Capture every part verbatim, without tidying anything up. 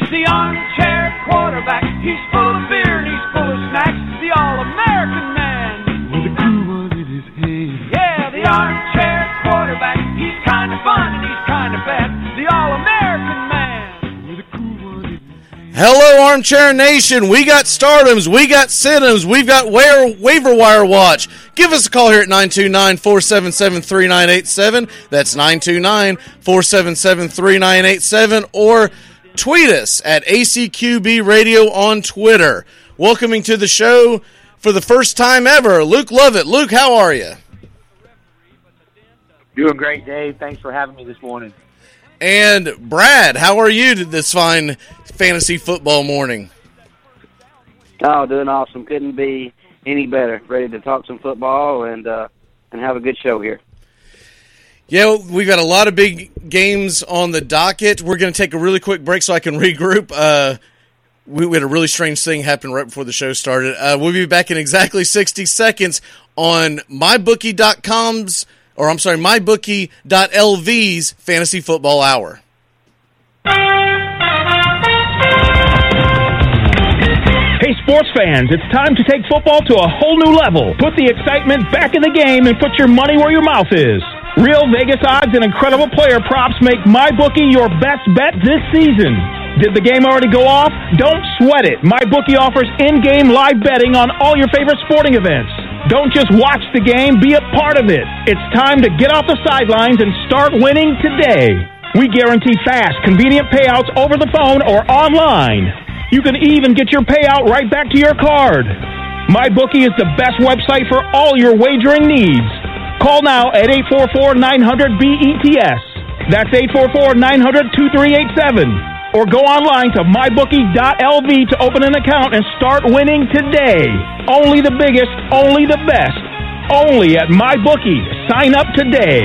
He's the armchair quarterback. He's full of beer and he's full of snacks. The all-American man. With a groove under his head. Yeah, the armchair quarterback. He's kind of fun and he's kind of bad. The all-American man. With a groove under his head. Hello, Armchair Nation. We got stardoms. We got sit-ems. We've got wa- waiver wire watch. Give us a call here at nine two nine, four seven seven, three nine eight seven. That's nine two nine, four seven seven, three nine eight seven. Or tweet us at A C Q B Radio on Twitter. Welcoming to the show for the first time ever, Luke Lovett. Luke, how are you? Doing great, Dave. Thanks for having me this morning. And Brad, how are you this fine fantasy football morning? Oh, doing awesome. Couldn't be any better. Ready to talk some football and uh, and have a good show here. Yeah, we've got a lot of big games on the docket. We're going to take a really quick break so I can regroup. Uh, we, we had a really strange thing happen right before the show started. Uh, we'll be back in exactly sixty seconds on my bookie dot com's, or I'm sorry, my bookie dot L V's Fantasy Football Hour. Hey, sports fans, it's time to take football to a whole new level. Put the excitement back in the game and put your money where your mouth is. Real Vegas odds and incredible player props make MyBookie your best bet this season. Did the game already go off? Don't sweat it. MyBookie offers in-game live betting on all your favorite sporting events. Don't just watch the game, be a part of it. It's time to get off the sidelines and start winning today. We guarantee fast, convenient payouts over the phone or online. You can even get your payout right back to your card. MyBookie is the best website for all your wagering needs. Call now at eight four four, nine hundred, B E T S. That's eight four four, nine hundred, two three eight seven. Or go online to my bookie dot L V to open an account and start winning today. Only the biggest, only the best. Only at MyBookie. Sign up today.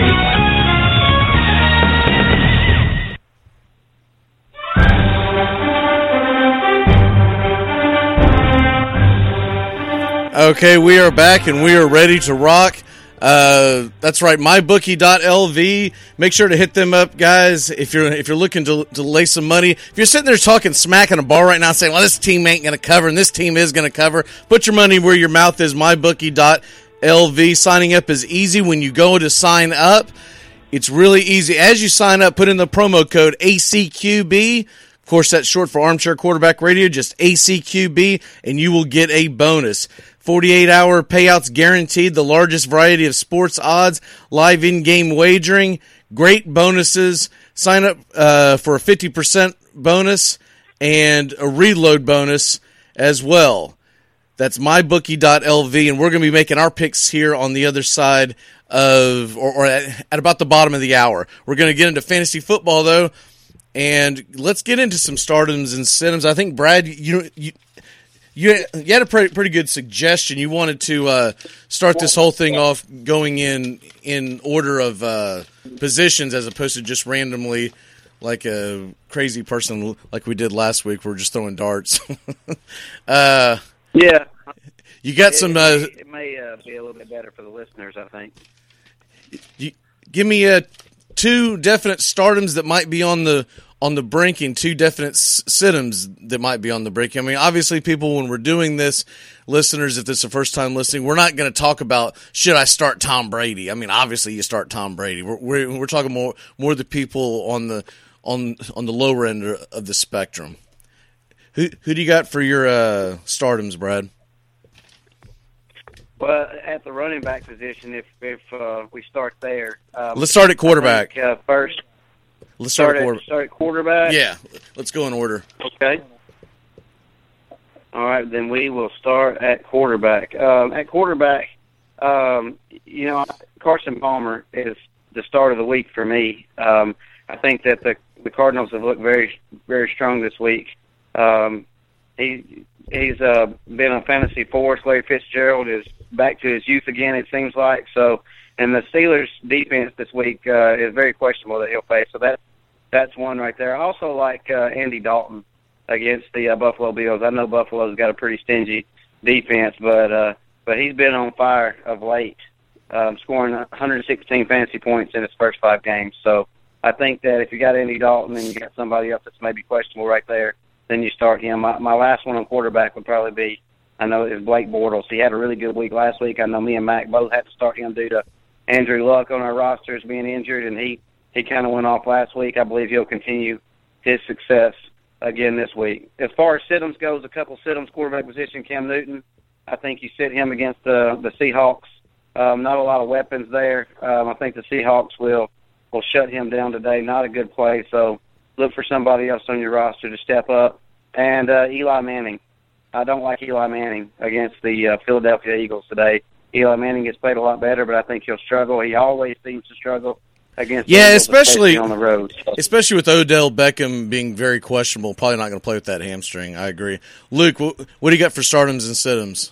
Okay, we are back and we are ready to rock. Uh, that's right, my bookie dot L V. Make sure to hit them up, guys. If you're if you're looking to, to lay some money, if you're sitting there talking smack in a bar right now, saying, "Well, this team ain't going to cover and this team is going to cover," put your money where your mouth is. my bookie dot L V. Signing up is easy. When you go to sign up, it's really easy. As you sign up, put in the promo code A C Q B. Of course, that's short for Armchair Quarterback Radio. Just A C Q B, and you will get a bonus. forty-eight hour payouts guaranteed, the largest variety of sports odds, live in-game wagering, great bonuses. Sign up uh, for a fifty percent bonus and a reload bonus as well. That's my bookie dot L V, and we're going to be making our picks here on the other side of, or, or at, at about the bottom of the hour. We're going to get into fantasy football, though, and let's get into some stardoms and sit-ems. I think, Brad, you you You, you had a pretty, pretty good suggestion. You wanted to uh, start this whole thing off going in in order of uh, positions as opposed to just randomly like a crazy person like we did last week. We're just throwing darts. uh, yeah. You got it, some... It uh, may, it may uh, be a little bit better for the listeners, I think. You, give me uh, two definite stardoms that might be on the... on the brink and two definite sit-ems that might be on the brink. I mean, obviously, people, when we're doing this, listeners, if this is the first time listening, we're not going to talk about, should I start Tom Brady? I mean, obviously, you start Tom Brady. We're we're, we're talking more more the people on the on on the lower end of the spectrum. Who who do you got for your uh, stardoms, Brad? Well, at the running back position, if if uh, we start there, um, let's start at quarterback think, uh, first. Let's start, start, at, quarter- start at quarterback? Yeah, let's go in order. Okay. All right, then we will start at quarterback. Um, at quarterback, um, you know, Carson Palmer is the start of the week for me. Um, I think that the, the Cardinals have looked very, very strong this week. Um, he He's uh, been a fantasy force. Larry Fitzgerald is back to his youth again, it seems like. So, and the Steelers' defense this week uh, is very questionable that he'll face. So that that's one right there. I also like uh, Andy Dalton against the uh, Buffalo Bills. I know Buffalo's got a pretty stingy defense, but uh, but he's been on fire of late, um, scoring one hundred sixteen fantasy points in his first five games. So I think that if you got Andy Dalton and you got somebody else that's maybe questionable right there, then you start him. My, my last one on quarterback would probably be, I know it was Blake Bortles. He had a really good week last week. I know me and Mac both had to start him due to Andrew Luck on our rosters being injured, and he, he kind of went off last week. I believe he'll continue his success again this week. As far as sit-ems goes, a couple sit-ems quarterback position, Cam Newton, I think you sit him against the, the Seahawks. Um, not a lot of weapons there. Um, I think the Seahawks will, will shut him down today. Not a good play, so look for somebody else on your roster to step up. And uh, Eli Manning. I don't like Eli Manning against the uh, Philadelphia Eagles today. Eli Manning gets played a lot better, but I think he'll struggle. He always seems to struggle against yeah, Eagles, especially, especially on the road. So. Especially with Odell Beckham being very questionable. Probably not going to play with that hamstring. I agree. Luke, what, what do you got for stardoms and sit-ems?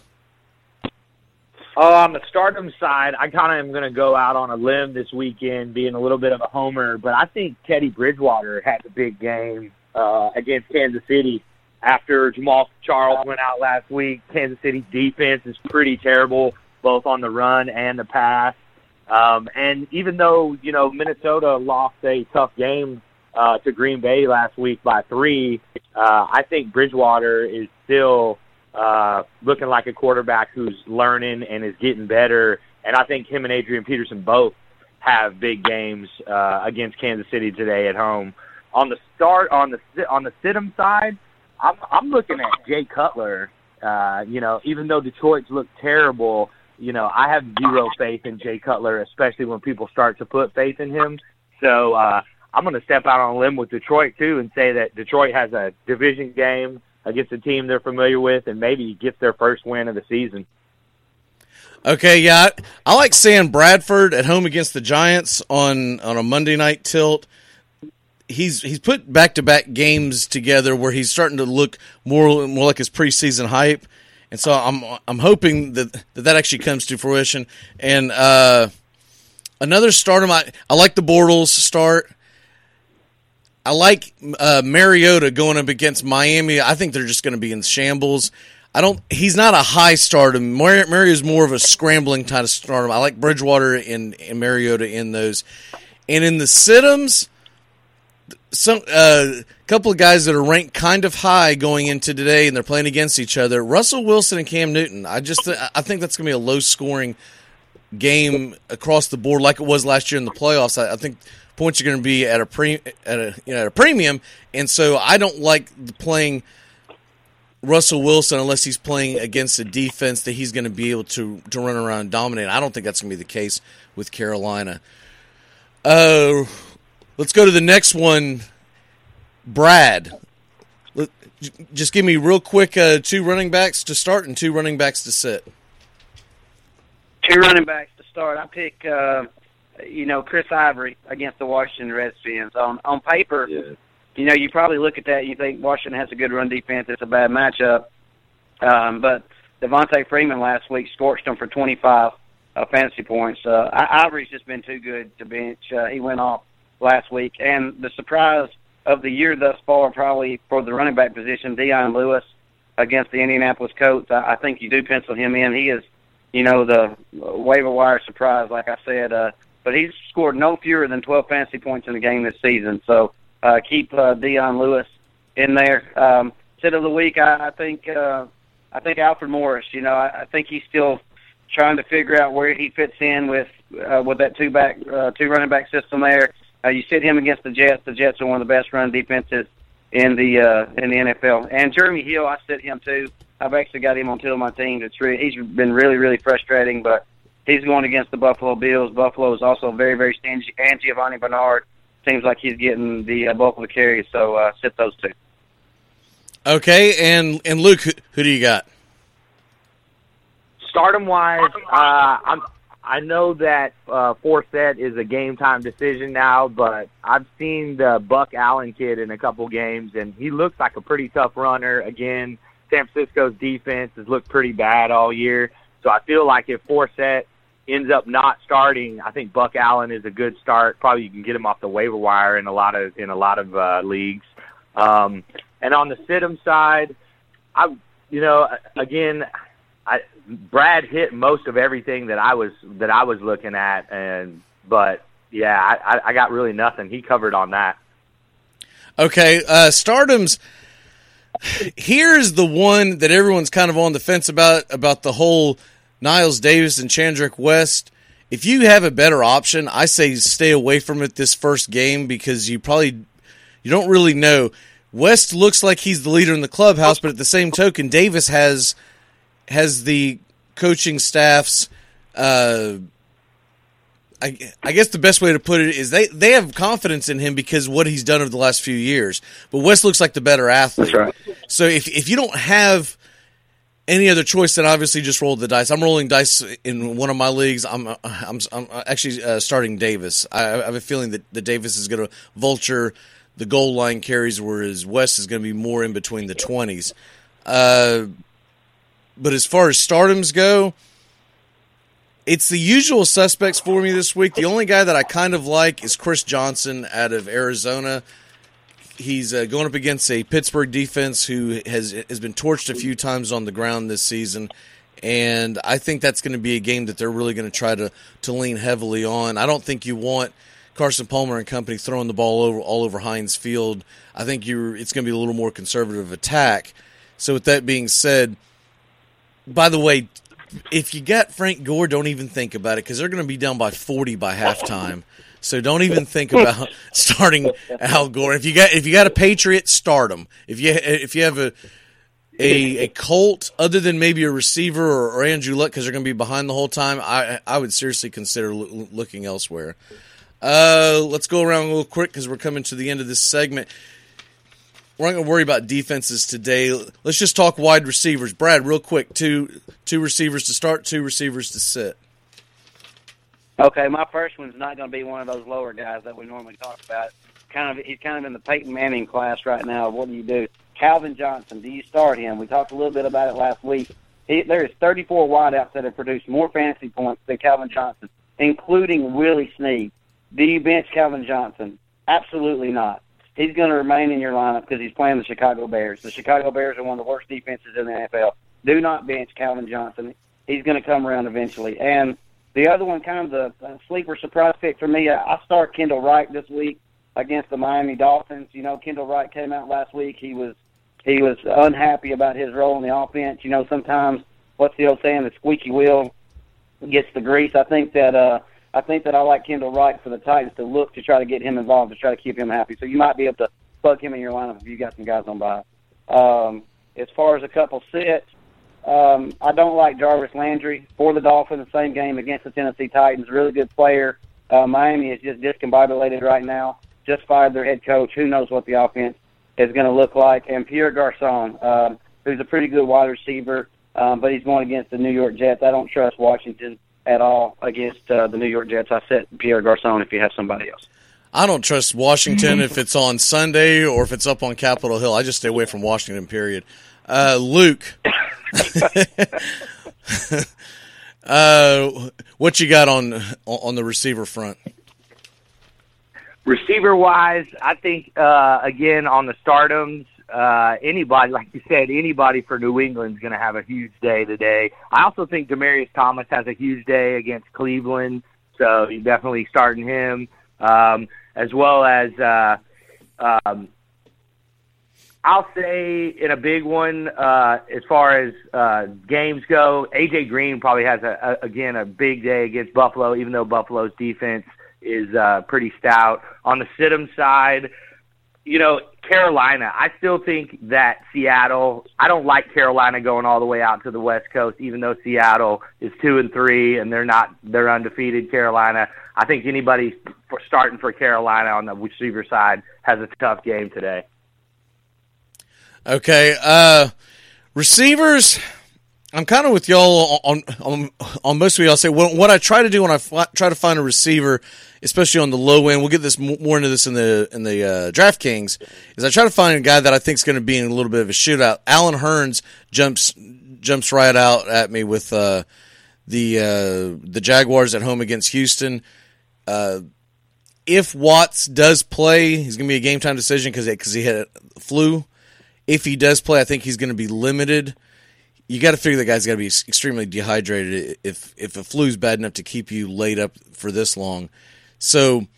Uh, on the stardom side, I kind of am going to go out on a limb this weekend, being a little bit of a homer, but I think Teddy Bridgewater had a big game uh, against Kansas City. After Jamal Charles went out last week, Kansas City defense is pretty terrible, both on the run and the pass. Um, and even though, you know, Minnesota lost a tough game uh, to Green Bay last week by three, uh, I think Bridgewater is still uh, looking like a quarterback who's learning and is getting better. And I think him and Adrian Peterson both have big games uh, against Kansas City today at home. On the start, on the on the sit-em side, I'm, I'm looking at Jay Cutler. Uh, you know, even though Detroit's looked terrible, you know, I have zero faith in Jay Cutler, especially when people start to put faith in him. So uh, I'm going to step out on a limb with Detroit, too, and say that Detroit has a division game against a team they're familiar with and maybe gets their first win of the season. Okay, yeah, I, I like Sam Bradford at home against the Giants on, on a Monday night tilt. He's he's put back-to-back games together where he's starting to look more more like his preseason hype, and so I'm I'm hoping that that, that actually comes to fruition. And uh, another stardom, I I like the Bortles start. I like uh, Mariota going up against Miami. I think they're just going to be in shambles. I don't. He's not a high stardom. Mar- Mario is more of a scrambling kind of stardom. I like Bridgewater and, and Mariota in those, and in the sit-ems. Some a uh, couple of guys that are ranked kind of high going into today, and they're playing against each other. Russell Wilson and Cam Newton. I just th- I think that's going to be a low scoring game across the board, like it was last year in the playoffs. I, I think points are going to be at a pre at a you know at a premium, and so I don't like the playing Russell Wilson unless he's playing against a defense that he's going to be able to to run around and dominate. I don't think that's going to be the case with Carolina. Uh. Let's go to the next one, Brad. Let, just give me real quick uh, two running backs to start and two running backs to sit. Two running backs to start. I pick, uh, you know, Chris Ivory against the Washington Redskins. On on paper, yeah. you know, you probably look at that and you think Washington has a good run defense. It's a bad matchup. Um, but Devontae Freeman last week scorched them for twenty-five uh, fantasy points. Uh, Ivory's just been too good to bench. Uh, he went off last week. And the surprise of the year thus far, probably for the running back position, Dion Lewis against the Indianapolis Colts. I, I think you do pencil him in. He is, you know, the waiver wire surprise, like I said. Uh, but he's scored no fewer than twelve fantasy points in the game this season. So uh, keep uh, Dion Lewis in there. Um, sit of the week, I, I think uh, I think Alfred Morris. You know, I, I think he's still trying to figure out where he fits in with uh, with that two back uh, two running back system there. Uh, you sit him against the Jets. The Jets are one of the best run defenses in the uh, in the N F L. And Jeremy Hill, I sit him too. I've actually got him on two of my teams. It's re- he's been really, really frustrating, but he's going against the Buffalo Bills. Buffalo is also very, very stingy. And Giovanni Bernard seems like he's getting the uh, bulk of the carries, so uh, sit those two. Okay, and and Luke, who, who do you got? Stardom-wise, uh, I'm. I know that uh, Forsett is a game-time decision now, but I've seen the Buck Allen kid in a couple games, and he looks like a pretty tough runner. Again, San Francisco's defense has looked pretty bad all year, so I feel like if Forsett ends up not starting, I think Buck Allen is a good start. Probably you can get him off the waiver wire in a lot of in a lot of uh, leagues. Um, and on the sit-em side, I you know again. I, Brad hit most of everything that I was that I was looking at, and but yeah, I, I got really nothing. He covered on that. Okay, uh, Stardom's Here's the one that everyone's kind of on the fence about, about the whole Niles Davis and Chandrick West. If you have a better option, I say stay away from it this first game because you probably you don't really know. West looks like he's the leader in the clubhouse, but at the same token, Davis has has the coaching staff's uh, I, I guess the best way to put it is they, they have confidence in him because of what he's done over the last few years. But West looks like the better athlete. That's right. So if if you don't have any other choice, then obviously just roll the dice. I'm rolling dice in one of my leagues. I'm I'm, I'm actually uh, starting Davis. I, I have a feeling that, that Davis is going to vulture the goal line carries, whereas West is going to be more in between the twenties. Uh, but as far as stardoms go, it's the usual suspects for me this week. The only guy that I kind of like is Chris Johnson out of Arizona. He's uh, going up against a Pittsburgh defense who has has been torched a few times on the ground this season, and I think that's going to be a game that they're really going to try to to lean heavily on. I don't think you want Carson Palmer and company throwing the ball over all over Heinz Field. I think you're it's going to be a little more conservative attack. So with that being said, by the way, if you got Frank Gore, don't even think about it because they're going to be down by forty by halftime. So don't even think about starting Al Gore. If you got if you got a Patriot, start him. If you if you have a a, a Colt other than maybe a receiver or, or Andrew Luck because they're going to be behind the whole time, I I would seriously consider lo- looking elsewhere. Uh, let's go around a little quick because we're coming to the end of this segment. We're not going to worry about defenses today. Let's just talk wide receivers. Brad, real quick, two two receivers to start, two receivers to sit. Okay, my first one's not going to be one of those lower guys that we normally talk about. Kind of, he's kind of in the Peyton Manning class right now. What do you do? Calvin Johnson, do you start him? We talked a little bit about it last week. He, there is thirty-four wideouts that have produced more fantasy points than Calvin Johnson, including Willie Snead. Do you bench Calvin Johnson? Absolutely not. He's going to remain in your lineup because he's playing the Chicago Bears. The Chicago Bears are one of the worst defenses in the N F L. Do not bench Calvin Johnson. He's going to come around eventually. And the other one, kind of the uh, sleeper surprise pick for me, I, I start Kendall Wright this week against the Miami Dolphins. You know, Kendall Wright came out last week. He was he was unhappy about his role in the offense. You know, sometimes what's the old saying, the squeaky wheel gets the grease. I think that uh, I think that I like Kendall Wright for the Titans to look to try to get him involved, to try to keep him happy. So you might be able to plug him in your lineup if you got some guys on by. Um, as far as a couple sits, Um, I don't like Jarvis Landry for the Dolphins, the same game against the Tennessee Titans. Really good player. Uh, Miami is just discombobulated right now. Just fired their head coach. Who knows what the offense is going to look like. And Pierre Garcon, um, who's a pretty good wide receiver, um, but he's going against the New York Jets. I don't trust Washington at all against uh, the New York Jets. I set Pierre Garcon if you have somebody else. I don't trust Washington if it's on Sunday or if it's up on Capitol Hill. I just stay away from Washington, period. Uh, Luke. uh, what you got on on the receiver front? Receiver wise, I think uh, again on the stardoms, uh, anybody like you said, anybody for New England is going to have a huge day today. I also think Demaryius Thomas has a huge day against Cleveland, so you're definitely starting him, um, as well as. Uh, um, I'll say in a big one, uh, as far as uh, games go, A J Green probably has, a, a again, a big day against Buffalo, even though Buffalo's defense is uh, pretty stout. On the Stidham side, you know, Carolina, I still think that Seattle, I don't like Carolina going all the way out to the West Coast, even though Seattle is two and three and they're not, they're undefeated. Carolina, I think anybody for starting for Carolina on the receiver side has a tough game today. Okay, uh, receivers, I'm kind of with y'all on, on on most of y'all. Say what, what I try to do when I f- try to find a receiver, especially on the low end. We'll get this more into this in the in the uh, DraftKings. Is I try to find a guy that I think is going to be in a little bit of a shootout. Allen Hurns jumps jumps right out at me with uh, the uh, the Jaguars at home against Houston. Uh, if Watts does play, he's going to be a game time decision because because he had a flu. If he does play, I think he's going to be limited. You got to figure that guy's got to be extremely dehydrated if if a flu's bad enough to keep you laid up for this long. So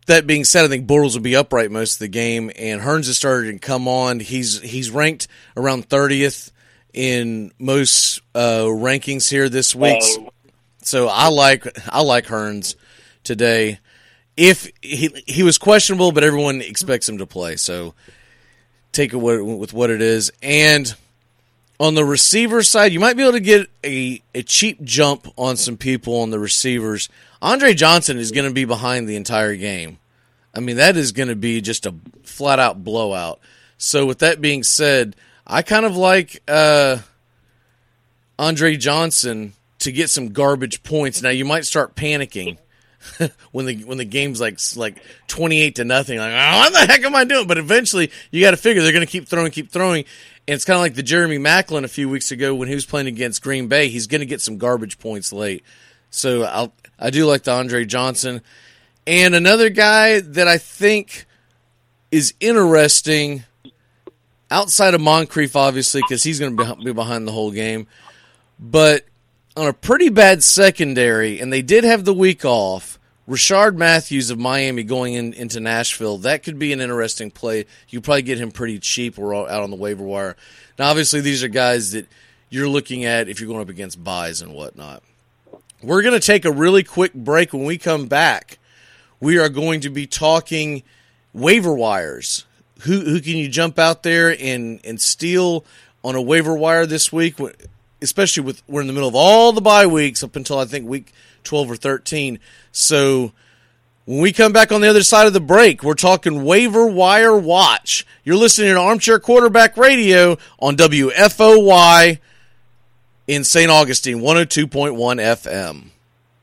that being said, I think Bortles will be upright most of the game, and Hearns has started to come on. He's he's ranked around thirtieth in most uh, rankings here this week. Oh. So I like I like Hearns today. If he he was questionable, but everyone expects him to play, so take it with what it is. And on the receiver side, you might be able to get a, a cheap jump on some people on the receivers. Andre Johnson is going to be behind the entire game. I mean, that is going to be just a flat-out blowout. So with that being said, I kind of like uh, Andre Johnson to get some garbage points. Now, you might start panicking when the when the game's like like twenty-eight to nothing. Like, oh, what the heck am I doing? But eventually, you got to figure they're going to keep throwing, keep throwing. And it's kind of like the Jeremy Maclin a few weeks ago when he was playing against Green Bay. He's going to get some garbage points late. So I'll, I do like the Andre Johnson. And another guy that I think is interesting, outside of Moncrief, obviously, because he's going to be behind the whole game, but on a pretty bad secondary, and they did have the week off, Rashard Matthews of Miami going in, into Nashville, that could be an interesting play. You probably get him pretty cheap or out on the waiver wire. Now, obviously, these are guys that you're looking at if you're going up against buys and whatnot. We're going to take a really quick break. When we come back, we are going to be talking waiver wires. Who who can you jump out there and, and steal on a waiver wire this week, especially with we're in the middle of all the bye weeks up until I think week twelve or thirteen. So when we come back on the other side of the break, we're talking waiver wire watch. You're listening to Armchair Quarterback Radio on W F O Y in Saint Augustine, one oh two point one F M.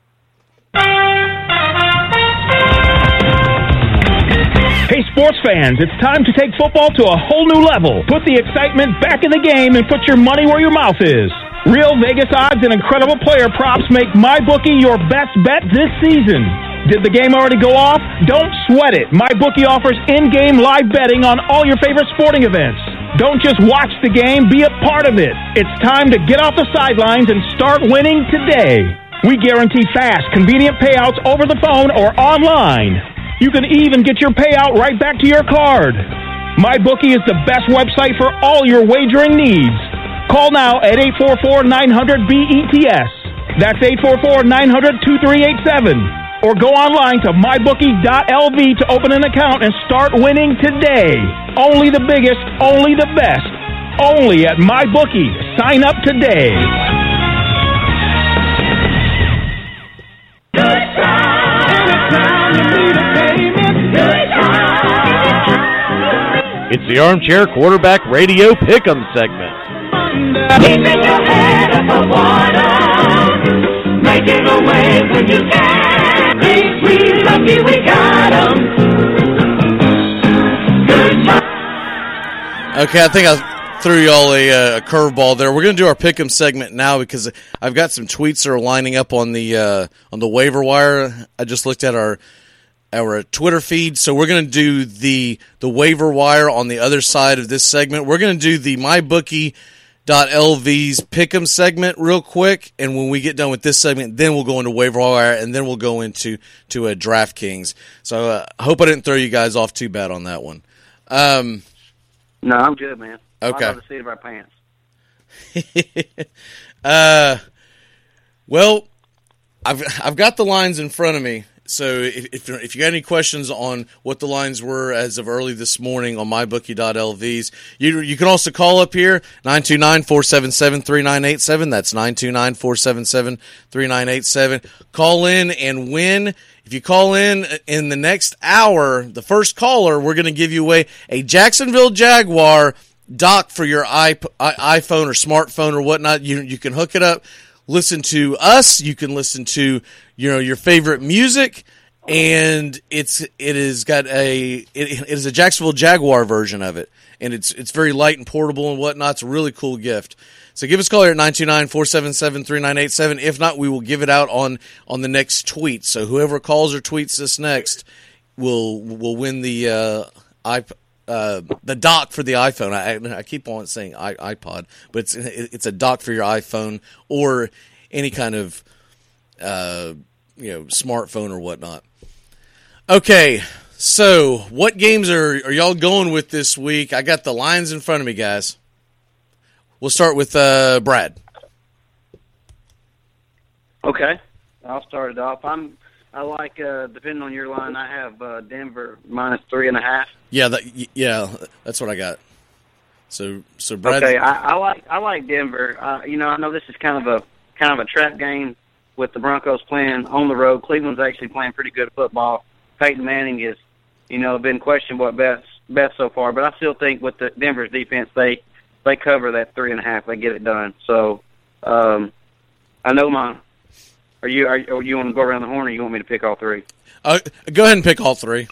Hey, sports fans, it's time to take football to a whole new level. Put the excitement back in the game and put your money where your mouth is. Real Vegas odds and incredible player props make MyBookie your best bet this season. Did the game already go off? Don't sweat it. MyBookie offers in-game live betting on all your favorite sporting events. Don't just watch the game, be a part of it. It's time to get off the sidelines and start winning today. We guarantee fast, convenient payouts over the phone or online. You can even get your payout right back to your card. MyBookie is the best website for all your wagering needs. Call now at eight four four, nine hundred, B E T S. That's eight four four, nine hundred, two three eight seven. Or go online to my bookie dot L V to open an account and start winning today. Only the biggest, only the best. Only at MyBookie. Sign up today. Good time. Anytime you need a payment. Good time. It's the Armchair Quarterback Radio Pick'em segment. Keeping your head above water, making a way when you can. Ain't we lucky we got 'em? Good time. Okay, I think I threw y'all a, a curveball there. We're going to do our Pick'em segment now because I've got some tweets that are lining up on the uh, on the waiver wire. I just looked at our our Twitter feed, so we're going to do the the waiver wire on the other side of this segment. We're going to do the MyBookie dot L V's Pick'em segment real quick, and when we get done with this segment, then we'll go into waiver wire, and then we'll go into to a DraftKings. So uh, I hope I didn't throw you guys off too bad on that one. Um, No, I'm good, man. Okay. I love the seat of our pants. uh, well, I've I've got the lines in front of me. So if, if if you got any questions on what the lines were as of early this morning on my bookie dot L V's, you you can also call up here, nine two nine, four seven seven, three nine eight seven. That's nine two nine, four seven seven, three nine eight seven. Call in and win. If you call in in the next hour, the first caller, we're going to give you away a Jacksonville Jaguar dock for your iP- iPhone or smartphone or whatnot. You you can hook it up, listen to us. You can listen to you know your favorite music, and it's it has got a it, it is a Jacksonville Jaguar version of it, and it's it's very light and portable and whatnot. It's a really cool gift. So give us a call here at nine two nine, four seven seven, three nine eight seven. If not, we will give it out on, on the next tweet. So whoever calls or tweets this next will will win the uh, iP- uh, the dock for the iPhone. I, I keep on saying i iPod, but it's it's a dock for your iPhone or any kind of uh, you know smartphone or whatnot. Okay, So, what games are, are y'all going with this week? I got the lines in front of me, guys. We'll start with uh, Brad. Okay, I'll start it off. I'm. I like, uh, depending on your line, I have uh, Denver minus three and a half. Yeah, that, yeah, that's what I got. So, so Brad. Okay, I, I like I like Denver. Uh, you know, I know this is kind of a kind of a trap game with the Broncos playing on the road. Cleveland's actually playing pretty good football. Peyton Manning is, you know, been questionable at best best so far, but I still think with the Denver's defense, they they cover that three and a half. They get it done. So, um, I know my. Are you are, are you want to go around the horn, or you want me to pick all three? Uh, go ahead and pick all three.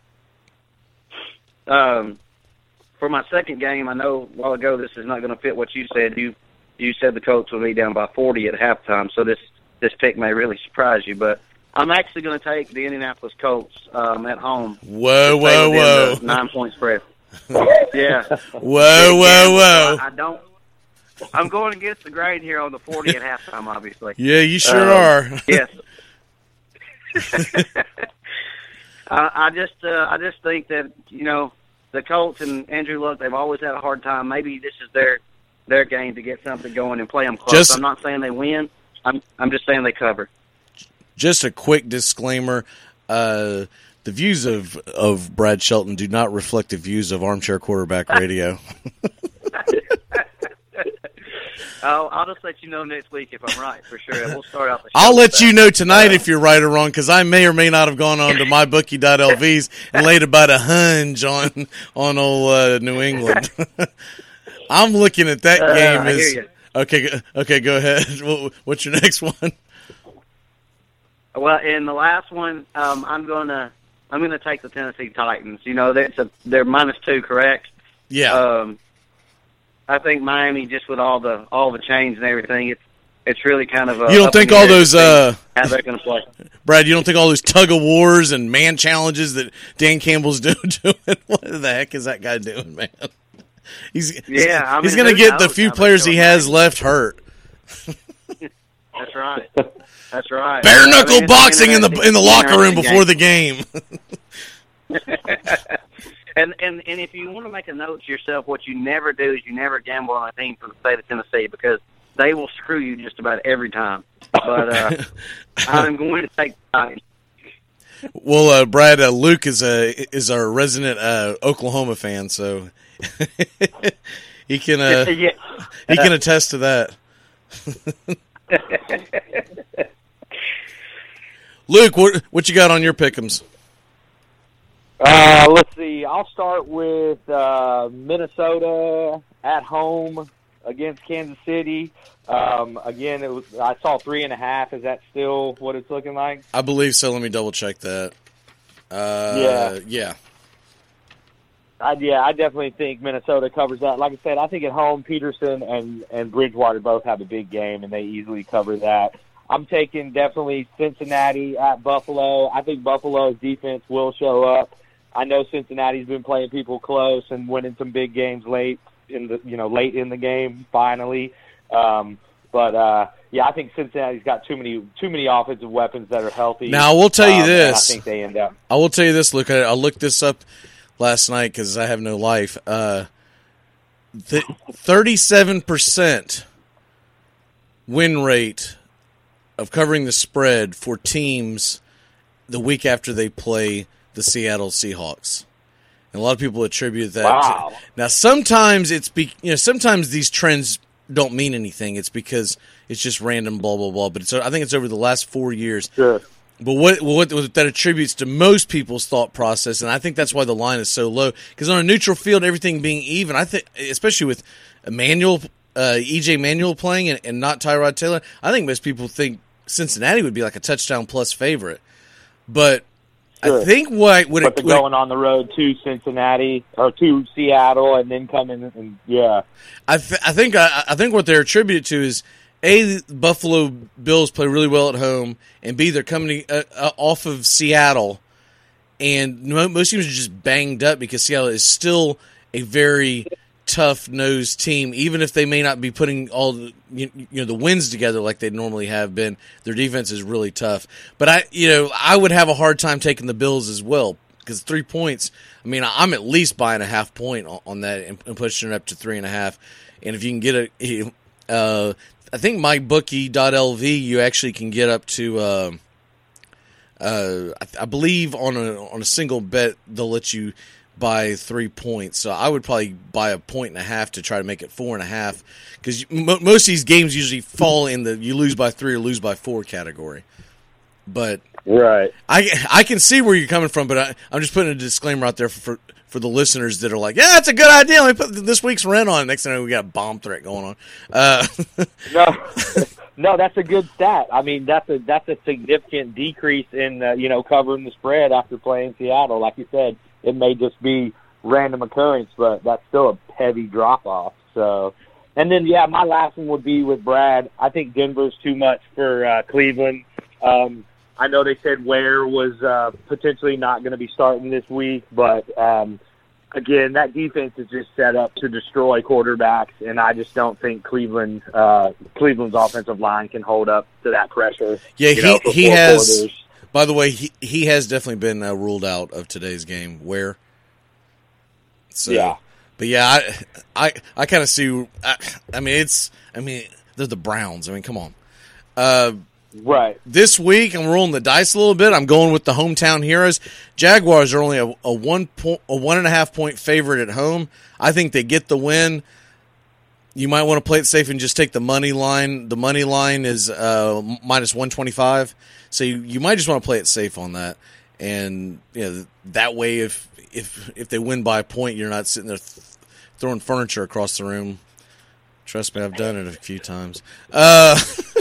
Um, for my second game, I know a while ago this is not going to fit what you said. You you said the Colts would be down by forty at halftime, so this this pick may really surprise you. But I'm actually going to take the Indianapolis Colts um, at home. Whoa, whoa, whoa! Nine point spread. Yeah. Whoa, whoa, whoa! I, I don't. I'm going against the grain here on the forty at halftime, obviously. Yeah, you sure um, are. Yes. I, I just, uh, I just think that you know the Colts and Andrew Luck, they've always had a hard time. Maybe this is their their game to get something going and play them close. Just, I'm not saying they win. I'm, I'm just saying they cover. Just a quick disclaimer: uh, the views of of Brad Shelton do not reflect the views of Armchair Quarterback Radio. I'll, I'll just let you know next week if I'm right, for sure. We'll start out the show. I'll let with you that. know tonight uh, if you're right or wrong, because I may or may not have gone on to my bookie dot L V's and laid about a hunch on on old uh, New England. I'm looking at that Uh, game I as hear you. okay. go- Okay, go ahead. What- What's your next one? Well, in the last one, um, I'm gonna I'm gonna take the Tennessee Titans. You know, that's a, they're minus two, correct? Yeah, Um, I think Miami, just with all the all the change and everything, it's it's really kind of a you don't up in think the all air to those, see uh, how they're going to play. Brad? You don't think all those tug of wars and man challenges that Dan Campbell's do- doing? What the heck is that guy doing, man? He's Yeah, I he's mean, going to who get the knows few how they're players he doing has that. left hurt. That's right. That's right. Bare I mean, knuckle it's boxing in the interesting- in the locker room interesting before the game. And, and and if you want to make a note to yourself, what you never do is you never gamble on a team from the state of Tennessee, because they will screw you just about every time. But uh, I'm going to take the Titans. Well, uh, Brad, uh, Luke is a is our resident uh, Oklahoma fan, so he can uh, Yeah. he can attest to that. Luke, what what you got on your pick'ems? Uh, let's see. I'll start with uh, Minnesota at home against Kansas City. Um, again, it was. I saw three and a half. Is that still what it's looking like? I believe so. Let me double check that. Uh, Yeah. yeah. I, yeah, I definitely think Minnesota covers that. Like I said, I think at home, Peterson and, and Bridgewater both have a big game, and they easily cover that. I'm taking definitely Cincinnati at Buffalo. I think Buffalo's defense will show up. I know Cincinnati's been playing people close and winning some big games late in the you know late in the game finally. Um, but uh, yeah, I think Cincinnati's got too many too many offensive weapons that are healthy. Now, I will tell you Um, and this. I think they end up. I will tell you this, Luke. I, I looked this up last night because I have no life. Uh, the thirty-seven percent win rate of covering the spread for teams the week after they play the Seattle Seahawks. And a lot of people attribute that. Wow. To, now, sometimes it's be, you know sometimes these trends don't mean anything. It's because it's just random, blah blah blah. But it's, I think it's over the last four years. Sure. But what, what what that attributes to most people's thought process, and I think that's why the line is so low. Because on a neutral field, everything being even, I think, especially with Emmanuel, uh, E J Manuel playing and, and not Tyrod Taylor, I think most people think Cincinnati would be like a touchdown plus favorite. But Sure. I think what would But it they're going on the road to Cincinnati or to Seattle and then coming and yeah. I th- I think I, I think what they're attributed to is A, the Buffalo Bills play really well at home, and B, they're coming uh, uh, off of Seattle, and mo- most teams are just banged up because Seattle is still a very tough-nosed team, even if they may not be putting all the, you, you know the wins together like they normally have been. Their defense is really tough, but I you know I would have a hard time taking the Bills as well. because three points, I mean, I'm at least buying a half point on, on that and, and pushing it up to three and a half. And if you can get a, uh, I think my bookie dot L V, you actually can get up to, uh, uh, I, I believe on a on a single bet they'll let you buy three points. So I would probably buy a point and a half to try to make it four and a half, because mo- most of these games usually fall in the you lose by three or lose by four category. But right, I I can see where you're coming from, but I, I'm just putting a disclaimer out there for, for for the listeners that are like, yeah, that's a good idea. Let me put this week's rent on. Next thing I know, we got a bomb threat going on. Uh, no, no, that's a good stat. I mean, that's a that's a significant decrease in uh, you know covering the spread after playing Seattle. Like you said, it may just be random occurrence, but that's still a heavy drop off. So, and then yeah, my last one would be with Brad. I think Denver's too much for uh, Cleveland. Um, I know they said Ware was uh, potentially not going to be starting this week, but um, again, that defense is just set up to destroy quarterbacks, and I just don't think Cleveland uh, Cleveland's offensive line can hold up to that pressure. Yeah, you know, he he has. quarters. By the way, he he has definitely been uh, ruled out of today's game. Where? So, yeah, but yeah, I I, I kind of see. I, I mean, it's. I mean, they're the Browns. I mean, come on. Uh, right. This week, I'm rolling the dice a little bit. I'm going with the hometown heroes. Jaguars are only a, a one point, a one and a half point favorite at home. I think they get the win. You might want to play it safe and just take the money line. The money line is uh, minus one twenty-five. So you, you might just want to play it safe on that, and you know that way, if if if they win by a point, you're not sitting there th- throwing furniture across the room. Trust me, I've done it a few times. Uh,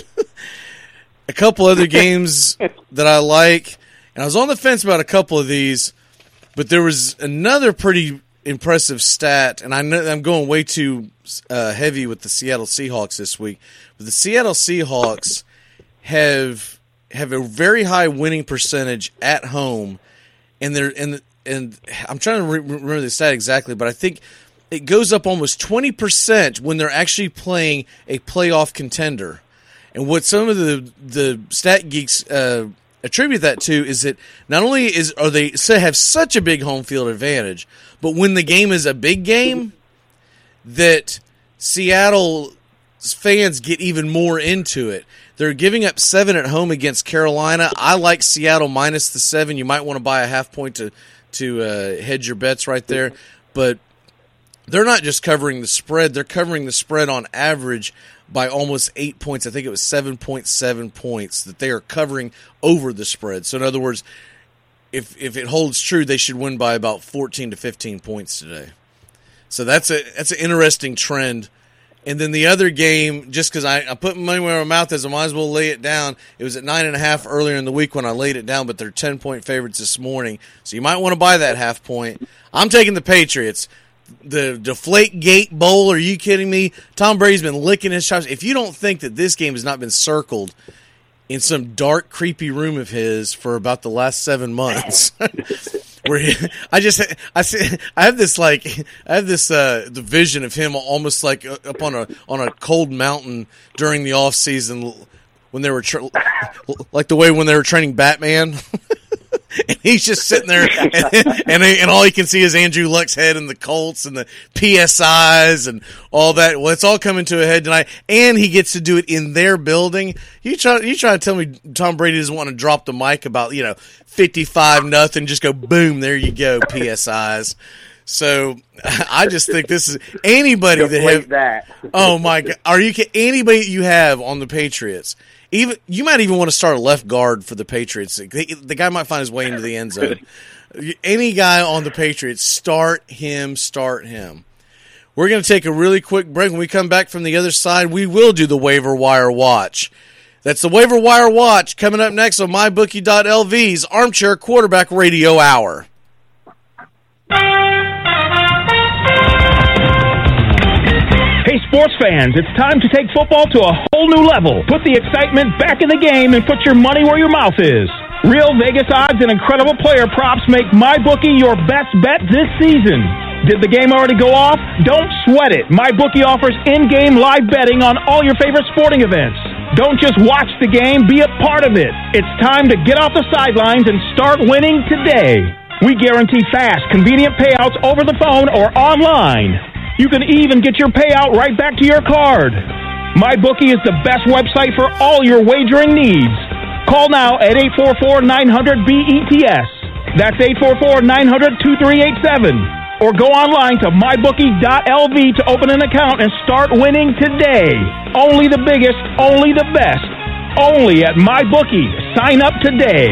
a couple other games that I like, and I was on the fence about a couple of these, but there was another pretty impressive stat, and I know I'm going way too uh, heavy with the Seattle Seahawks this week, but the Seattle Seahawks have. have a very high winning percentage at home, and they're and and I'm trying to re- remember the stat exactly, but I think it goes up almost twenty percent when they're actually playing a playoff contender. And what some of the the stat geeks uh, attribute that to is that not only is are they so have such a big home field advantage, but when the game is a big game, that Seattle fans get even more into it. They're giving up seven at home against Carolina. I like Seattle minus the seven. You might want to buy a half point to to uh, hedge your bets right there. But they're not just covering the spread. They're covering the spread on average by almost eight points. I think it was seven point seven points that they are covering over the spread. So in other words, if if it holds true, they should win by about fourteen to fifteen points today. So that's a that's an interesting trend. And then the other game, just because I, I put money where my mouth is, I might as well lay it down. It was at nine and a half earlier in the week when I laid it down, but they're ten point favorites this morning. So you might want to buy that half point. I'm taking the Patriots. The Deflate Gate Bowl, are you kidding me? Tom Brady's been licking his chops. If you don't think that this game has not been circled in some dark, creepy room of his for about the last seven months, where he, I just I see I have this like I have this uh, the vision of him almost like up on a on a cold mountain during the off season when they were tra- like the way when they were training Batman. And he's just sitting there, and, and and all he can see is Andrew Luck's head and the Colts and the P S Is and all that. Well, it's all coming to a head tonight, and he gets to do it in their building. You try, you try to tell me Tom Brady doesn't want to drop the mic about you know fifty-five nothing, just go boom, there you go, P S Is. So I just think this is anybody that have that. Oh my God, are you anybody you have on the Patriots? Even you might even want to start a left guard for the Patriots. The, the guy might find his way into the end zone. Any guy on the Patriots, start him, start him. We're going to take a really quick break. When we come back from the other side, we will do the waiver wire watch. That's the waiver wire watch coming up next on my bookie dot L V's Armchair Quarterback Radio Hour. Hey, sports fans, it's time to take football to a whole new level. Put the excitement back in the game and put your money where your mouth is. Real Vegas odds and incredible player props make MyBookie your best bet this season. Did the game already go off? Don't sweat it. MyBookie offers in-game live betting on all your favorite sporting events. Don't just watch the game, be a part of it. It's time to get off the sidelines and start winning today. We guarantee fast, convenient payouts over the phone or online. You can even get your payout right back to your card. MyBookie is the best website for all your wagering needs. Call now at eight four four, nine hundred, B E T S. That's eight four four, nine hundred, two three eight seven. Or go online to my bookie dot L V to open an account and start winning today. Only the biggest, only the best. Only at MyBookie. Sign up today.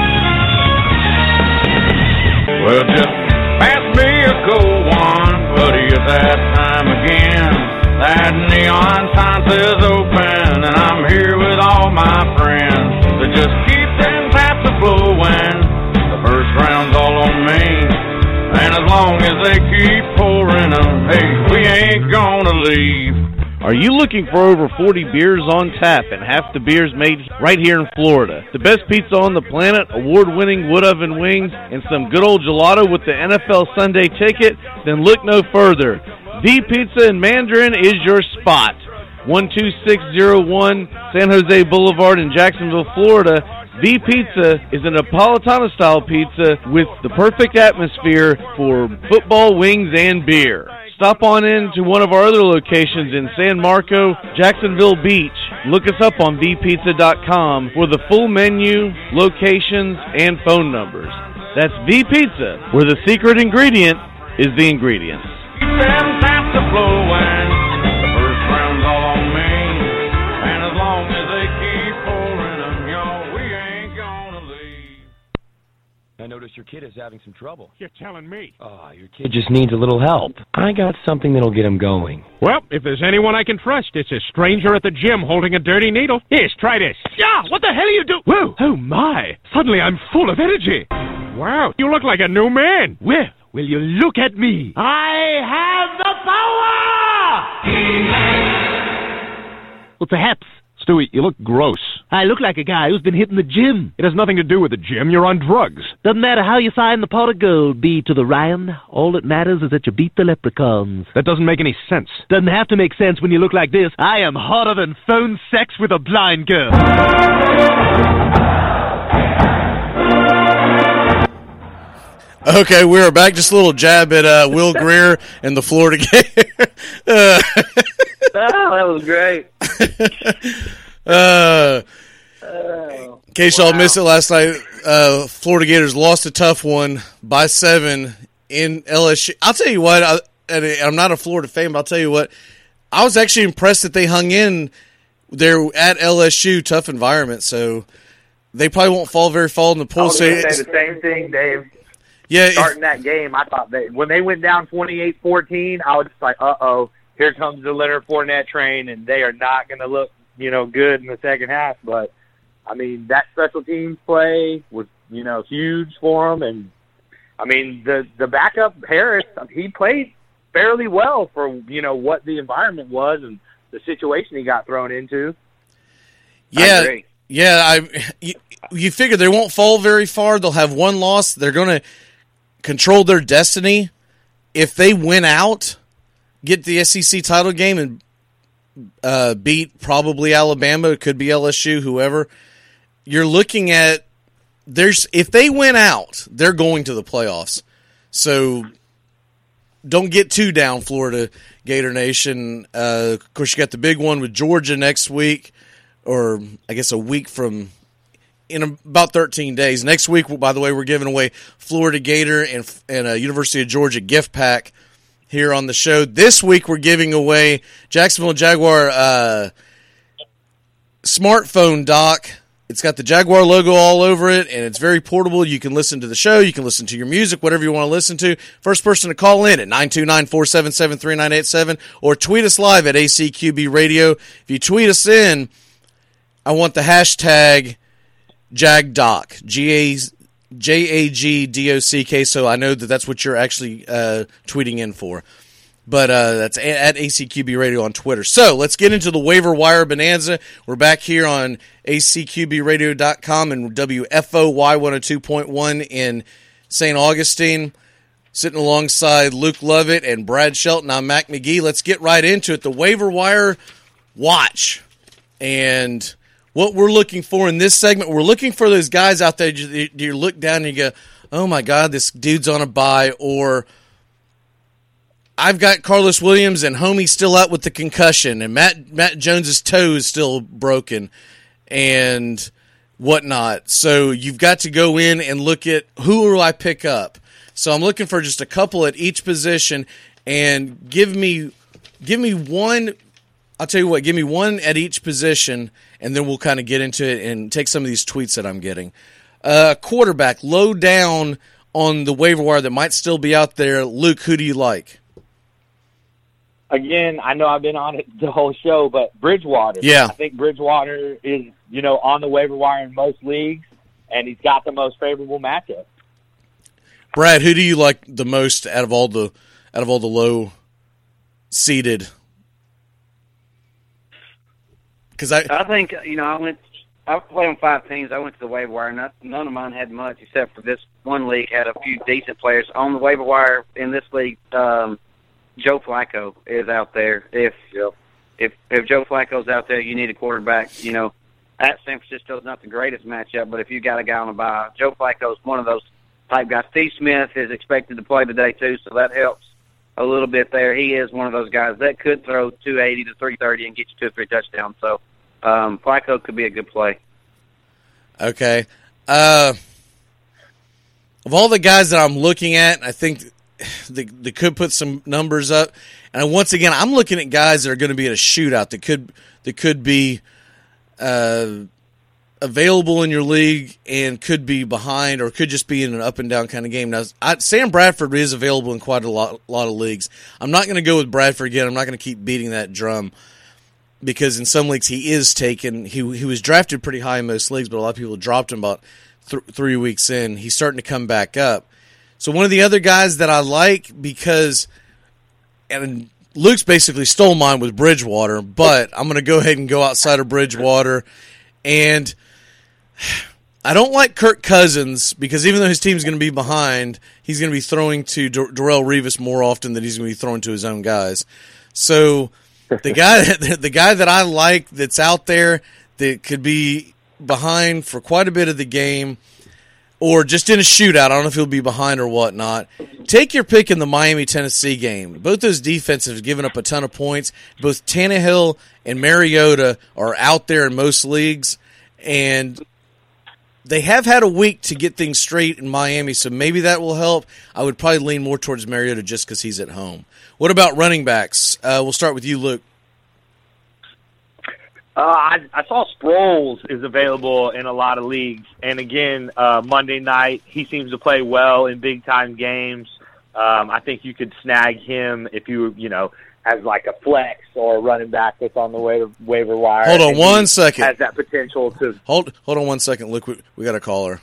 Well, just pass me a cold one, buddy, at that time again. That neon sign says open, and I'm here with all my friends. So just keep them taps a-flowing. The first round's all on me, and as long as they keep pouring them, hey, we ain't gonna leave. Are you looking for over forty beers on tap and half the beers made right here in Florida? The best pizza on the planet, award-winning wood oven wings, and some good old gelato with the N F L Sunday ticket? Then look no further. V Pizza in Mandarin is your spot. one two six zero one San Jose Boulevard in Jacksonville, Florida. V Pizza is a Napolitano-style pizza with the perfect atmosphere for football, wings, and beer. Stop on in to one of our other locations in San Marco, Jacksonville Beach. Look us up on v pizza dot com for the full menu, locations, and phone numbers. That's V Pizza, where the secret ingredient is the ingredients. Keep them taps a-flowing. The first round's all on me, and as long as they keep pouring them, y'all, we ain't gonna leave. I notice your kid is having some trouble. You're telling me. Ah, your kid just needs a little help. I got something that'll get him going. Well, if there's anyone I can trust, it's a stranger at the gym holding a dirty needle. Here, try this. Yeah, what the hell are you doing? Whoa, oh my. Suddenly I'm full of energy. Wow, you look like a new man. Well, will you look at me? I have the power! Well, perhaps. Stewie, you look gross. I look like a guy who's been hitting the gym. It has nothing to do with the gym. You're on drugs. Doesn't matter how you find the pot of gold, be to the Ryan. All that matters is that you beat the leprechauns. That doesn't make any sense. Doesn't have to make sense when you look like this. I am hotter than phone sex with a blind girl. Okay, we are back. Just a little jab at uh, Will Greer and the Florida Gators. uh, Oh, that was great. uh, Oh, in case y'all missed it last night, uh, Florida Gators lost a tough one by seven in L S U. I'll tell you what, I, and I'm not a Florida fan, but I'll tell you what, I was actually impressed that they hung in there at L S U, tough environment, so they probably won't fall very far in the pool. I was going to say the same thing, Dave. Yeah, starting if, that game, I thought they, when they went down twenty-eight fourteen, I was just like, uh-oh, here comes the Leonard Fournette train, and they are not going to look, you know, good in the second half. But, I mean, that special teams play was, you know, huge for them. And, I mean, the, the backup, Harris, he played fairly well for, you know, what the environment was and the situation he got thrown into. Yeah, I yeah. I you, you figure they won't fall very far. They'll have one loss. They're going to control their destiny. If they win out, get the S E C title game and uh, beat probably Alabama, it could be L S U, whoever, you're looking at there's if they win out, they're going to the playoffs. So don't get too down, Florida Gator Nation. Uh, of course, you got the big one with Georgia next week, or I guess a week from in about thirteen days. Next week, by the way, we're giving away Florida Gator and, and a University of Georgia gift pack here on the show. This week, we're giving away Jacksonville Jaguar uh, smartphone dock. It's got the Jaguar logo all over it, and it's very portable. You can listen to the show. You can listen to your music, whatever you want to listen to. First person to call in at nine two nine, four seven seven, three nine eight seven or tweet us live at A C Q B Radio. If you tweet us in, I want the hashtag JagDoc, G A J A G D O C K, so I know that that's what you're actually uh, tweeting in for. But uh, that's at A C Q B Radio on Twitter. So let's get into the waiver wire bonanza. We're back here on A C Q B radio dot com and W F O Y one oh two point one in Saint Augustine. Sitting alongside Luke Lovett and Brad Shelton. I'm Mac McGee. Let's get right into it. The waiver wire watch. And what we're looking for in this segment, we're looking for those guys out there. You, you look down and you go, oh my God, this dude's on a bye, or I've got Carlos Williams and Homie's still out with the concussion, and Matt Matt Jones's toe is still broken, and whatnot. So you've got to go in and look at who will I pick up. So I'm looking for just a couple at each position, and give me give me one. I'll tell you what, give me one at each position, and then we'll kind of get into it and take some of these tweets that I'm getting. Uh, quarterback, low down on the waiver wire that might still be out there. Luke, who do you like? Again, I know I've been on it the whole show, but Bridgewater. Yeah. I think Bridgewater is, you know, on the waiver wire in most leagues, and he's got the most favorable matchup. Brad, who do you like the most out of all the out of all the low seeded? Because I, I think you know I went. I played on five teams. I went to the waiver wire. Not, none of mine had much, except for this one league had a few decent players on the waiver wire. In this league, um, Joe Flacco is out there. If if if Joe Flacco's out there, you need a quarterback. You know, at San Francisco is not the greatest matchup, but if you got a guy on the bye, Joe Flacco's one of those type guys. Steve Smith is expected to play today too, so that helps a little bit there. He is one of those guys that could throw two eighty to three thirty and get you two or three touchdowns. So um, Flacco could be a good play. Okay. Uh, of all the guys that I'm looking at, I think they, they could put some numbers up. And once again, I'm looking at guys that are going to be in a shootout that could that could be uh, available in your league and could be behind or could just be in an up and down kind of game. Now, I, Sam Bradford is available in quite a lot, lot of leagues. I'm not going to go with Bradford again. I'm not going to keep beating that drum, because in some leagues he is taken. He he was drafted pretty high in most leagues, but a lot of people dropped him about th- three weeks in. He's starting to come back up. So one of the other guys that I like, because and Luke's basically stole mine with Bridgewater, but I'm going to go ahead and go outside of Bridgewater. And I don't like Kirk Cousins, because even though his team's going to be behind, he's going to be throwing to Dar- Darrelle Revis more often than he's going to be throwing to his own guys. So the guy, the guy that I like that's out there that could be behind for quite a bit of the game, or just in a shootout, I don't know if he'll be behind or whatnot. Take your pick in the Miami-Tennessee game. Both those defenses have given up a ton of points. Both Tannehill and Mariota are out there in most leagues, and they have had a week to get things straight in Miami, so maybe that will help. I would probably lean more towards Mariota just because he's at home. What about running backs? Uh, we'll start with you, Luke. Uh, I, I saw Sproles is available in a lot of leagues, and again, uh, Monday night he seems to play well in big time games. Um, I think you could snag him if you you know as like a flex or a running back that's on the waiver waiver wire. Hold on one second. Has that potential to hold hold on one second, Luke. We, we got a caller.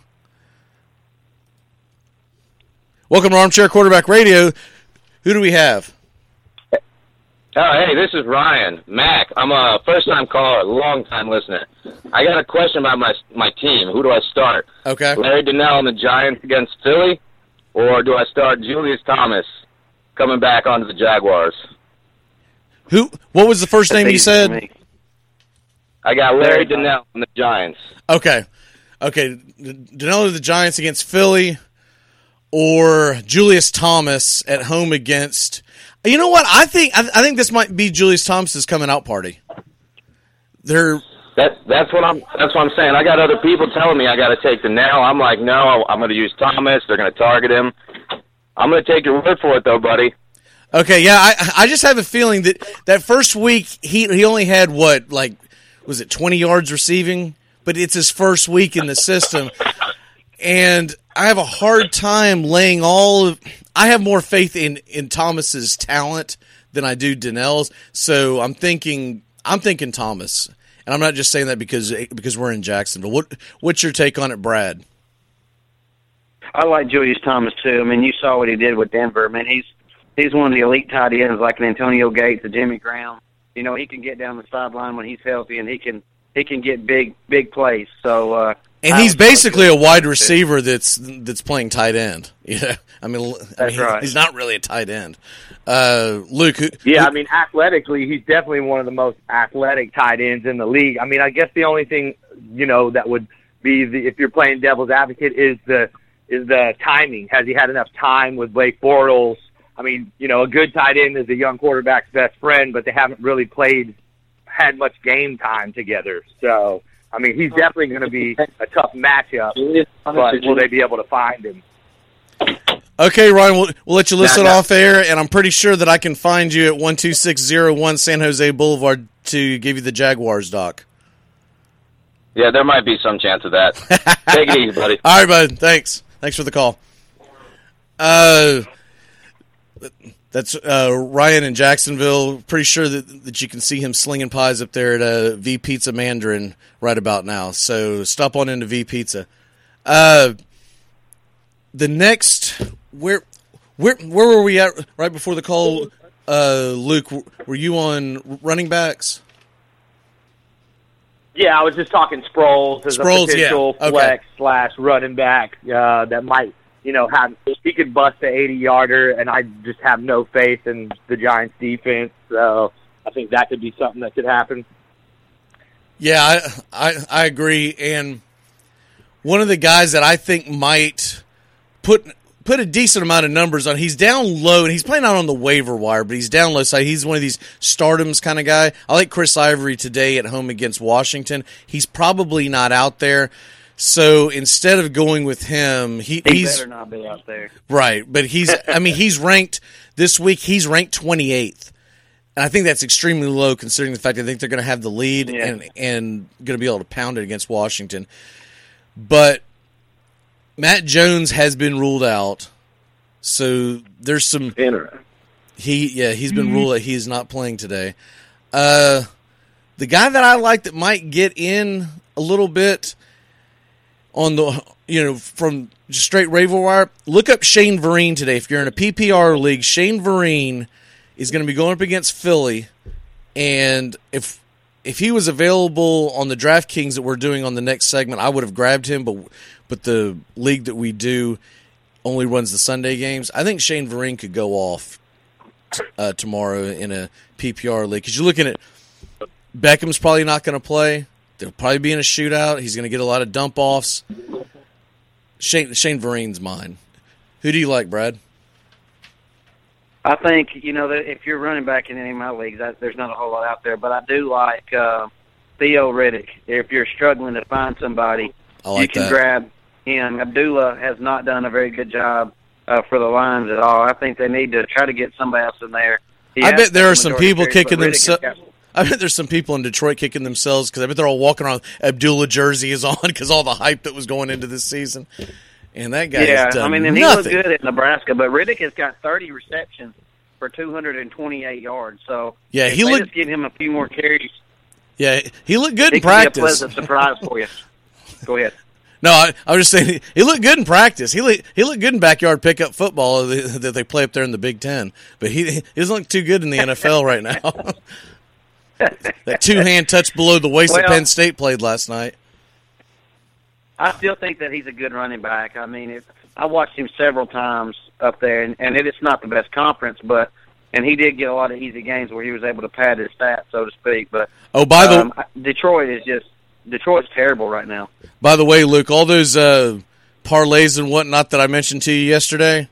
Welcome to Armchair Quarterback Radio. Who do we have? Oh, hey, this is Ryan. Mac, I'm a first-time caller, long-time listener. I got a question about my my team. Who do I start? Okay. Larry Donnell and the Giants against Philly, or do I start Julius Thomas coming back onto the Jaguars? Who? What was the first name you said? I got Larry Donnell and the Giants. Okay. Okay, Donnell and the Giants against Philly, or Julius Thomas at home against... You know what? I think I, I think this might be Julius Thomas's coming out party. They're that's that's what I'm that's what I'm saying. I got other people telling me I got to take the nail. I'm like, no, I'm going to use Thomas. They're going to target him. I'm going to take your word for it, though, buddy. Okay, yeah. I I just have a feeling that that first week he he only had what, like, was it twenty yards receiving? But it's his first week in the system, and I have a hard time laying all of. I have more faith in, in Thomas's talent than I do Donnell's, so I'm thinking I'm thinking Thomas, and I'm not just saying that because because we're in Jacksonville. What what's your take on it, Brad? I like Julius Thomas too. I mean, you saw what he did with Denver. I mean, he's he's one of the elite tight ends, like an Antonio Gates, a Jimmy Graham. You know, he can get down the sideline when he's healthy, and he can he can get big big plays. So. Uh, And he's basically a wide receiver that's that's playing tight end. Yeah, I mean, That's I mean, right. he's not really a tight end. Uh, Luke, who, Yeah, who, I mean, athletically, he's definitely one of the most athletic tight ends in the league. I mean, I guess the only thing, you know, that would be the, if you're playing devil's advocate is the is the timing. Has he had enough time with Blake Bortles? I mean, you know, a good tight end is a young quarterback's best friend, but they haven't really played, had much game time together. So, I mean, he's definitely going to be a tough matchup, but will they be able to find him? Okay, Ryan, we'll, we'll let you listen Nah, nah. off air, and I'm pretty sure that I can find you at one two six zero one San Jose Boulevard to give you the Jaguars, Doc. Yeah, there might be some chance of that. Take it easy, buddy. All right, bud. Thanks. Thanks for the call. Uh, that's uh, Ryan in Jacksonville. Pretty sure that, that you can see him slinging pies up there at uh, V Pizza Mandarin right about now. So stop on into V Pizza. Uh, the next... Where, where, where were we at right before the call, uh, Luke? Were you on running backs? Yeah, I was just talking Sproles as Sproles, a potential yeah. Okay. flex slash running back uh, that might, you know, have he could bust the eighty yarder, and I just have no faith in the Giants defense. So I think that could be something that could happen. Yeah, I, I I agree. And one of the guys that I think might put put a decent amount of numbers on, he's down low, and he's playing out on the waiver wire, but he's down low, so he's one of these stardoms kind of guy. I like Chris Ivory today at home against Washington. He's probably not out there, so instead of going with him, he, He he's better not be out there. right. But he's, I mean, he's ranked this week. He's ranked twenty-eighth. And I think that's extremely low considering the fact that I think they're going to have the lead Yeah. and and going to be able to pound it against Washington. But Matt Jones has been ruled out, so there's some. He yeah he's been Mm-hmm. ruled out. He is not playing today. Uh, the guy that I like that might get in a little bit on the you know from straight waiver wire. Look up Shane Vereen today. If you're in a P P R league, Shane Vereen is going to be going up against Philly, and if if he was available on the DraftKings that we're doing on the next segment, I would have grabbed him, but but the league that we do only runs the Sunday games. I think Shane Vereen could go off uh, tomorrow in a P P R league, because you're looking at Beckham's probably not going to play. They'll probably be in a shootout. He's going to get a lot of dump offs. Shane Shane Vereen's mine. Who do you like, Brad? I think, you know, that if you're running back in any of my leagues, I, there's not a whole lot out there, but I do like uh, Theo Riddick. If you're struggling to find somebody, I like you can that. grab him. Abdullah has not done a very good job uh, for the Lions at all. I think they need to try to get somebody else in there. He I has bet there are the some majority people carries, but kicking Riddick has themselves. got- I bet there's some people in Detroit kicking themselves because I bet they're all walking around with Abdullah jersey is on because all the hype that was going into this season. And that guy yeah, has done I mean, and nothing. he looked good at Nebraska, but Riddick has got thirty receptions for two hundred twenty-eight yards. So Yeah, if he they looked- just give him a few more carries, Yeah, he looked good it in could be a practice. pleasant surprise for you. Go ahead. No, I, I was just saying he looked good in practice. He looked, he looked good in backyard pickup football that that they play up there in the Big Ten. But he, he doesn't look too good in the N F L right now. That two-hand touch below the waist that Well- Penn State played last night. I still think that he's a good running back. I mean, it, I watched him several times up there, and, and it is not the best conference, but and he did get a lot of easy games where he was able to pad his stats, so to speak. But Oh, by the um, Detroit is just Detroit's terrible right now. by the way, Luke, all those uh, parlays and whatnot that I mentioned to you yesterday,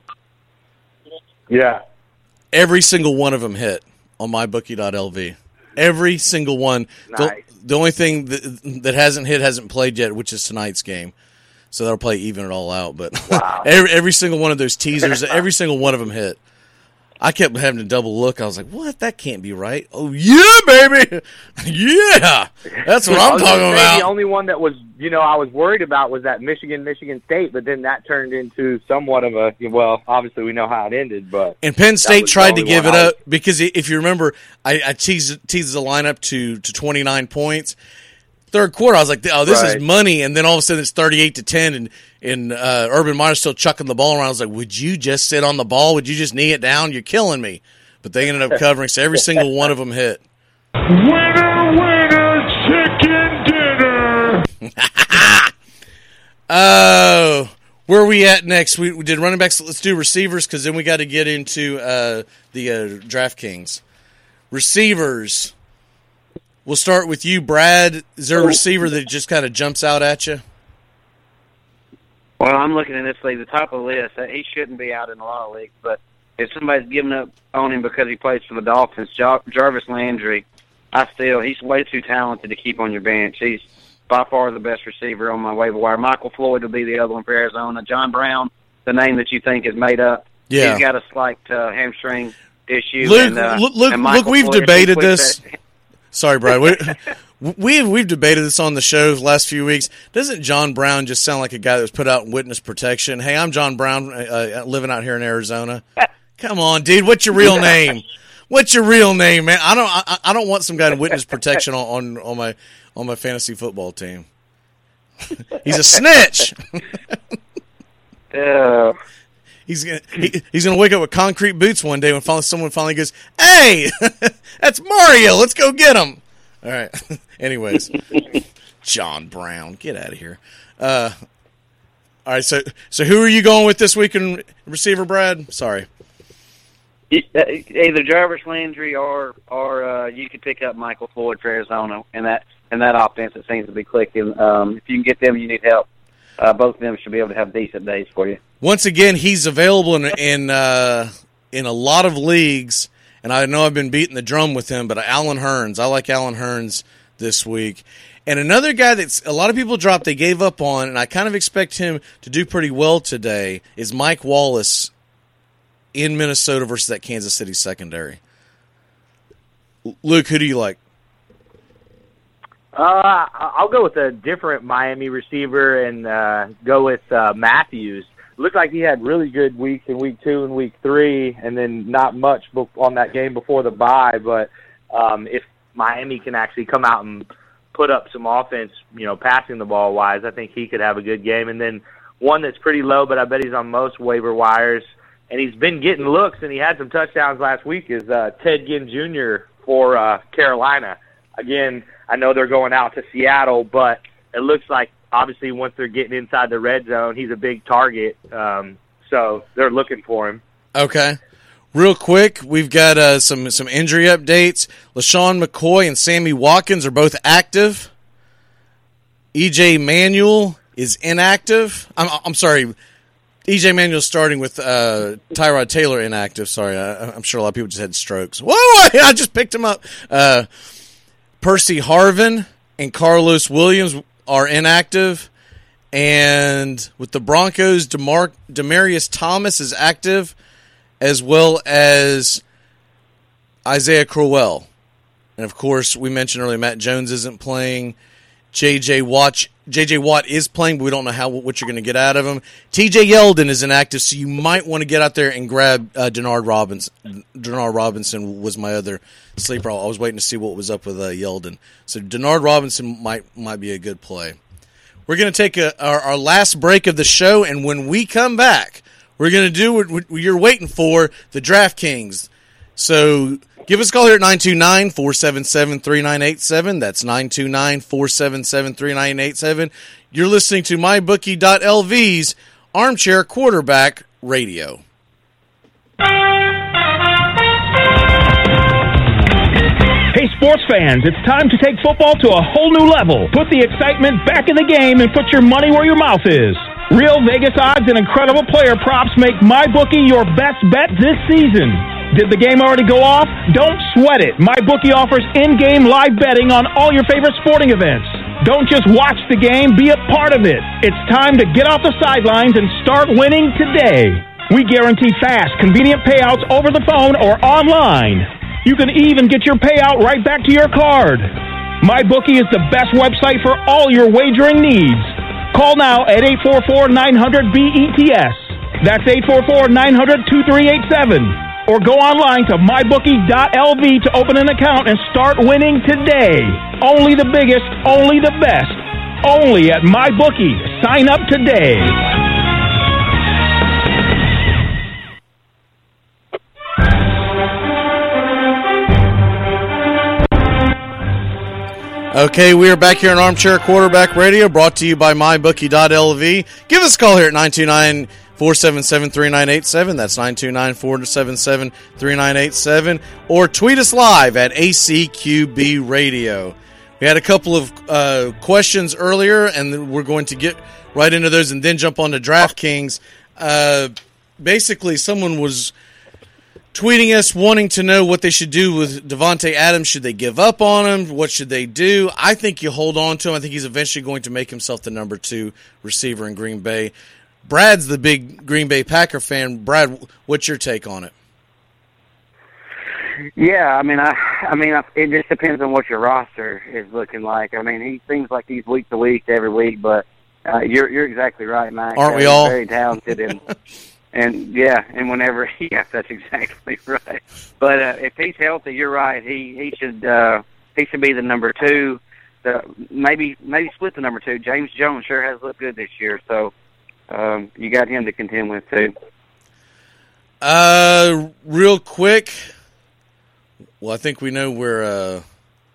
Yeah. every single one of them hit on my bookie dot L V. Every single one. The- Nice. The, only thing that, that hasn't hit hasn't played yet, which is tonight's game. So that'll probably even it all out. But Wow. every, every single one of those teasers, every single one of them hit. I kept having to double look. I was like, what? That can't be right. Oh, yeah, baby. Yeah. That's what I I'm was talking gonna say, about. The only one that was, you know, I was worried about was that Michigan, Michigan State, but then that turned into somewhat of a, well, obviously we know how it ended, but. And Penn that State was the tried to only give it one I up because if you remember, I, I teased, teased the lineup to, to twenty-nine points. Third quarter, I was like, oh, this Right. is money. And then all of a sudden it's thirty-eight to ten, and, and uh, Urban Meyer's still chucking the ball around. I was like, would you just sit on the ball? Would you just knee it down? You're killing me. But they ended up covering, so every single one of them hit. Winner, winner, chicken dinner. Oh, where are we at next? We, we did running backs. Let's do receivers because then we got to get into uh, the uh, DraftKings. Receivers. We'll start with you, Brad. Is there a receiver that just kind of jumps out at you? Well, I'm looking at this league, the top of the list. He shouldn't be out in a lot of leagues, but if somebody's giving up on him because he plays for the Dolphins, Jar- Jarvis Landry, I still, he's way too talented to keep on your bench. He's by far the best receiver on my waiver wire. Michael Floyd will be the other one for Arizona. John Brown, the name that you think is made up. Yeah. He's got a slight uh, hamstring issue. Luke, and, uh, look, look, and look we've Floyd, debated he this. that. Sorry, Brad. We, we've, we've debated this on the show the last few weeks. Doesn't John Brown just sound like a guy that was put out in witness protection? Hey, I'm John Brown, uh, living out here in Arizona. Come on, dude. What's your real name? What's your real name, man? I don't. I, I don't want some guy in witness protection on, on, on my on my fantasy football team. He's a snitch. Yeah. He's gonna he, he's gonna wake up with concrete boots one day when finally, someone finally goes, "Hey, that's Mario. Let's go get him." All right. Anyways, John Brown, get out of here. Uh, all right. So so who are you going with this week in receiver, Brad? Sorry. Either Jarvis Landry or or uh, you could pick up Michael Floyd for Arizona, and that and that offense it seems to be clicking. Um, if you can get them, you need help. Uh, both of them should be able to have decent days for you. Once again, he's available in in uh, in a lot of leagues, and I know I've been beating the drum with him, but Alan Hearns, I like Alan Hearns this week. And another guy that's a lot of people dropped, they gave up on, and I kind of expect him to do pretty well today, is Mike Wallace in Minnesota versus that Kansas City secondary. Luke, who do you like? Uh, I'll go with a different Miami receiver and uh, go with uh, Matthews. Looked like he had really good weeks in week two and week three, and then not much on that game before the bye. But um, if Miami can actually come out and put up some offense, you know, passing the ball wise, I think he could have a good game. And then one that's pretty low, but I bet he's on most waiver wires, and he's been getting looks, and he had some touchdowns last week, is uh, Ted Ginn Junior for uh, Carolina. Again, I know they're going out to Seattle, but it looks like obviously once they're getting inside the red zone, he's a big target. Um, so they're looking for him. Okay. Real quick, we've got uh, some some injury updates. LaShawn McCoy and Sammy Watkins are both active. E J Manuel is inactive. I'm, I'm sorry, E J Manuel's starting with uh, Tyrod Taylor inactive. Sorry, I, I'm sure a lot of people just had strokes. Whoa, I just picked him up. Uh, Percy Harvin and Carlos Williams are inactive. And with the Broncos, DeMar- Demaryius Thomas is active, as well as Isaiah Crowell. And, of course, we mentioned earlier Matt Jones isn't playing. J J Watt, J J Watt is playing, but we don't know how what you're going to get out of him. T J Yeldon is inactive, so you might want to get out there and grab uh, Denard Robinson. Denard Robinson was my other sleeper. I was waiting to see what was up with uh, Yeldon. So Denard Robinson might might be a good play. We're going to take a, our, our last break of the show, and when we come back, we're going to do what, what you're waiting for, the DraftKings. So give us a call here at nine two nine, four seven seven, three nine eight seven. That's nine two nine, four seven seven, three nine eight seven. You're listening to my bookie dot L V's Armchair Quarterback Radio. Hey, sports fans, it's time to take football to a whole new level. Put the excitement back in the game and put your money where your mouth is. Real Vegas odds and incredible player props make MyBookie your best bet this season. Did the game already go off? Don't sweat it. MyBookie offers in-game live betting on all your favorite sporting events. Don't just watch the game, be a part of it. It's time to get off the sidelines and start winning today. We guarantee fast, convenient payouts over the phone or online. You can even get your payout right back to your card. MyBookie is the best website for all your wagering needs. Call now at eight four four, nine hundred, B E T S. That's eight four four, nine hundred, two three eight seven. Or go online to my bookie dot L V to open an account and start winning today. Only the biggest, only the best. Only at MyBookie. Sign up today. Okay, we are back here on Armchair Quarterback Radio, brought to you by my bookie dot L V. Give us a call here at nine two nine, four seven seven, three nine eight seven. That's nine two nine, four seven seven, three nine eight seven. Or tweet us live at A C Q B Radio. We had a couple of uh, questions earlier, and we're going to get right into those and then jump on to DraftKings. Uh, basically, someone was tweeting us wanting to know what they should do with Devontae Adams. Should they give up on him? What should they do? I think you hold on to him. I think he's eventually going to make himself the number two receiver in Green Bay. Brad's the big Green Bay Packer fan. Brad, what's your take on it? Yeah, I mean, I, I mean, it just depends on what your roster is looking like. I mean, he seems like he's week to week, every week, but uh, you're you're exactly right, Mike. Aren't uh, we he's all? Very talented, and and yeah, and whenever, yes, that's exactly right. But uh, if he's healthy, you're right. He he should uh, he should be the number two. The, maybe maybe split the number two. James Jones sure has looked good this year, so um, you got him to contend with too. Uh, real quick. Well, I think we know where uh,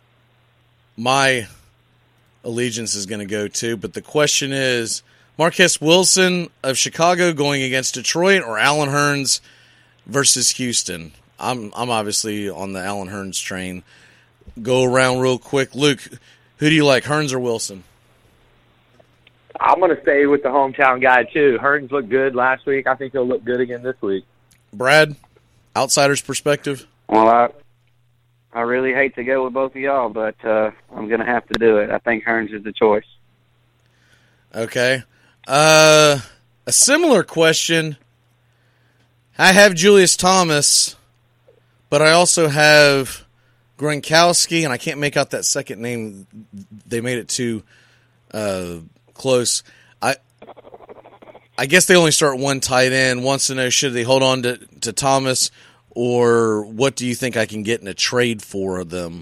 my allegiance is going to go to, but the question is, Marquess Wilson of Chicago going against Detroit or Allen Hurns versus Houston? I'm I'm obviously on the Allen Hurns train. Go around real quick. Luke, who do you like, Hurns or Wilson? I'm going to stay with the hometown guy, too. Hurns looked good last week. I think he'll look good again this week. Brad, outsider's perspective? Well, I I really hate to go with both of y'all, but uh, I'm going to have to do it. I think Hurns is the choice. Okay. Uh, a similar question. I have Julius Thomas, but I also have Gronkowski, and I can't make out that second name. They made it too uh, close. I I guess they only start one tight end. Wants to know, should they hold on to, to Thomas, or what do you think I can get in a trade for them?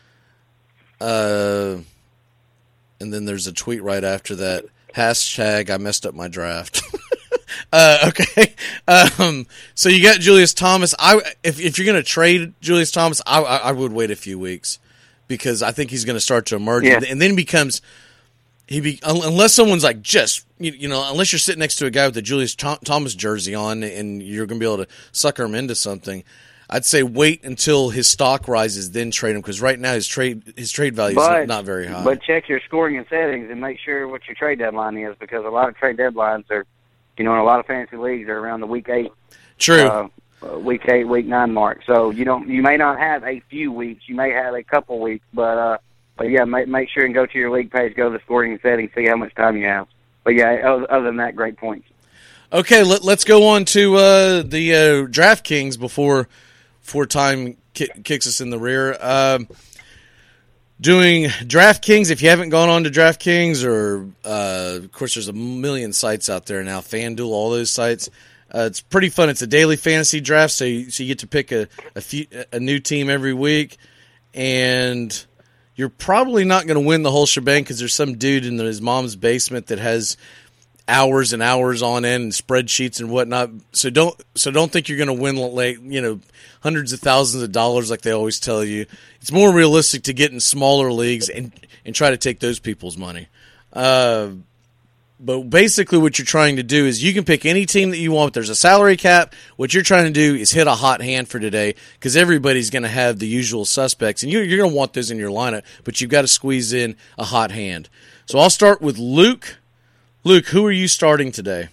Uh, and then there's a tweet right after that. Hashtag I messed up my draft. uh, okay. Um, so you got Julius Thomas. I if if you're going to trade Julius Thomas, I, I I would wait a few weeks because I think he's going to start to emerge, Yeah. and then he becomes he be unless someone's like just you, you know unless you're sitting next to a guy with the Julius Thomas jersey on and you're going to be able to sucker him into something. I'd say wait until his stock rises, then trade him, because right now his trade his trade value But- is not very high. But check your scoring and settings and make sure what your trade deadline is, because a lot of trade deadlines are, you know, in a lot of fantasy leagues are around the week eight. True. Uh, uh, week eight, week nine mark. So you don't, you may not have a few weeks, you may have a couple weeks, but uh, but yeah, make make sure and go to your league page, go to the scoring and settings, see how much time you have. But yeah, other, other than that, great points. Okay, let, let's go on to uh, the uh, DraftKings before before time ki- kicks us in the rear. Um, doing DraftKings, if you haven't gone on to DraftKings, or uh, of course there's a million sites out there now, FanDuel, all those sites. Uh, it's pretty fun. It's a daily fantasy draft, so you, so you get to pick a a, few, a new team every week, and you're probably not going to win the whole shebang because there's some dude in his mom's basement that has hours and hours on end and spreadsheets and whatnot. So don't so don't think you're going to win like you know hundreds of thousands of dollars like they always tell you. It's more realistic to get in smaller leagues and and try to take those people's money. Uh, but basically, what you're trying to do is you can pick any team that you want. There's a salary cap. What you're trying to do is hit a hot hand for today, because everybody's going to have the usual suspects, and you're, you're going to want those in your lineup. But you've got to squeeze in a hot hand. So I'll start with Luke. Luke, who are you starting today?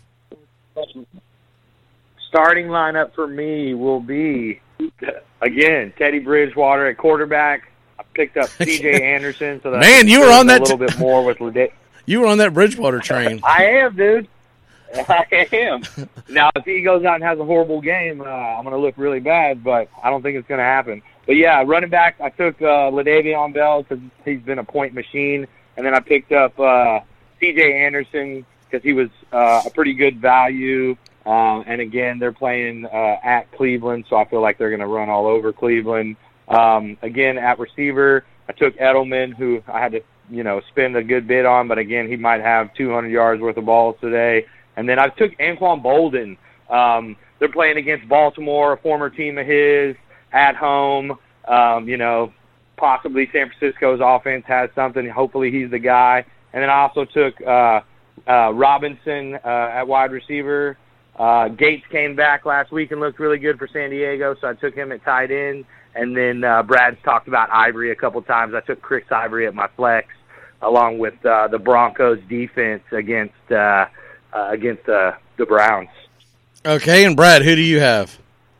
Starting lineup for me will be, again, Teddy Bridgewater at quarterback. I picked up C J Anderson. So that Man, you were on that a little t- bit more with Lade- You were on that Bridgewater train. I am, dude. I am. Now, if he goes out and has a horrible game, uh, I'm going to look really bad, but I don't think it's going to happen. But, yeah, running back, I took uh, LaDavion Bell because he's been a point machine, and then I picked up uh, C J Anderson because he was uh, a pretty good value. Um, and, again, they're playing uh, at Cleveland, so I feel like they're going to run all over Cleveland. Um, again, at receiver, I took Edelman, who I had to, you know, spend a good bit on, but, again, he might have two hundred yards worth of balls today. And then I took Anquan Bolden. Um, they're playing against Baltimore, a former team of his, at home. Um, you know, possibly San Francisco's offense has something. Hopefully he's the guy. And then I also took uh, uh, Robinson uh, at wide receiver. Uh, Gates came back last week and looked really good for San Diego, so I took him at tight end. And then uh, Brad's talked about Ivory a couple times. I took Chris Ivory at my flex. along with uh, the Broncos defense against uh, uh, against uh, the Browns. Okay, and Brad, who do you have?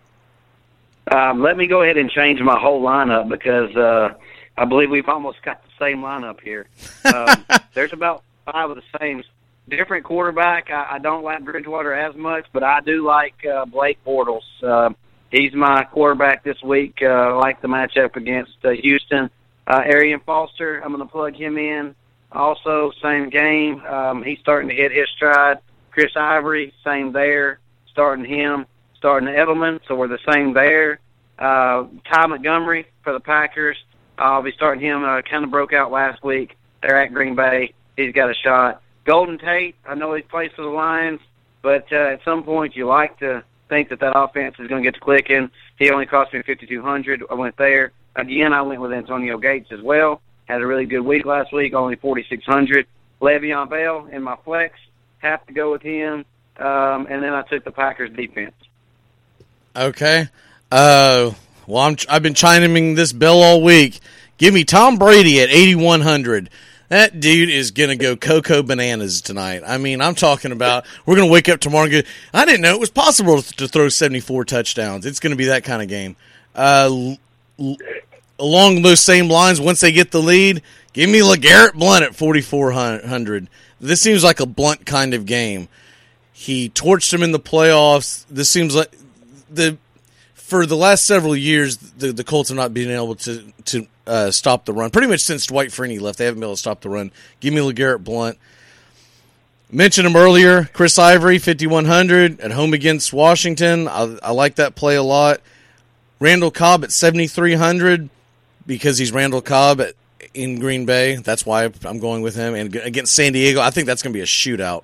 Um, let me go ahead and change my whole lineup because uh, I believe we've almost got the same lineup here. Um, there's about five of the same. Different quarterback. I, I don't like Bridgewater as much, but I do like uh, Blake Bortles. Uh, he's my quarterback this week. Uh, I like the matchup against uh, Houston. Uh, Arian Foster, I'm going to plug him in. Also, same game. Um, he's starting to hit his stride. Chris Ivory, same there. Starting him. Starting Edelman, so we're the same there. Uh, Ty Montgomery for the Packers. I'll be starting him. Uh, kind of broke out last week. They're at Green Bay. He's got a shot. Golden Tate, I know he plays for the Lions, but uh, at some point you like to think that that offense is going to get to clicking. He only cost me fifty-two hundred dollars. I went there. Again, I went with Antonio Gates as well. Had a really good week last week, only forty-six hundred dollars. Le'Veon Bell in my flex, have to go with him. Um, and then I took the Packers defense. Okay. Uh, well, I'm, I've been chiming this bell all week. Give me Tom Brady at eighty-one hundred. That dude is going to go cocoa bananas tonight. I mean, I'm talking about we're going to wake up tomorrow and go, I didn't know it was possible to throw seventy-four touchdowns. It's going to be that kind of game. Uh, l- along those same lines, once they get the lead, give me LeGarrette Blount at forty-four hundred. This seems like a Blount kind of game. He torched him in the playoffs. This seems like the for the last several years, the, the Colts have not been able to to uh, stop the run. Pretty much since Dwight Freeney left, they haven't been able to stop the run. Give me LeGarrette Blount. Mentioned him earlier, Chris Ivory, fifty-one hundred at home against Washington. I, I like that play a lot. Randall Cobb at seventy-three hundred because he's Randall Cobb at, in Green Bay. That's why I'm going with him. And against San Diego, I think that's going to be a shootout.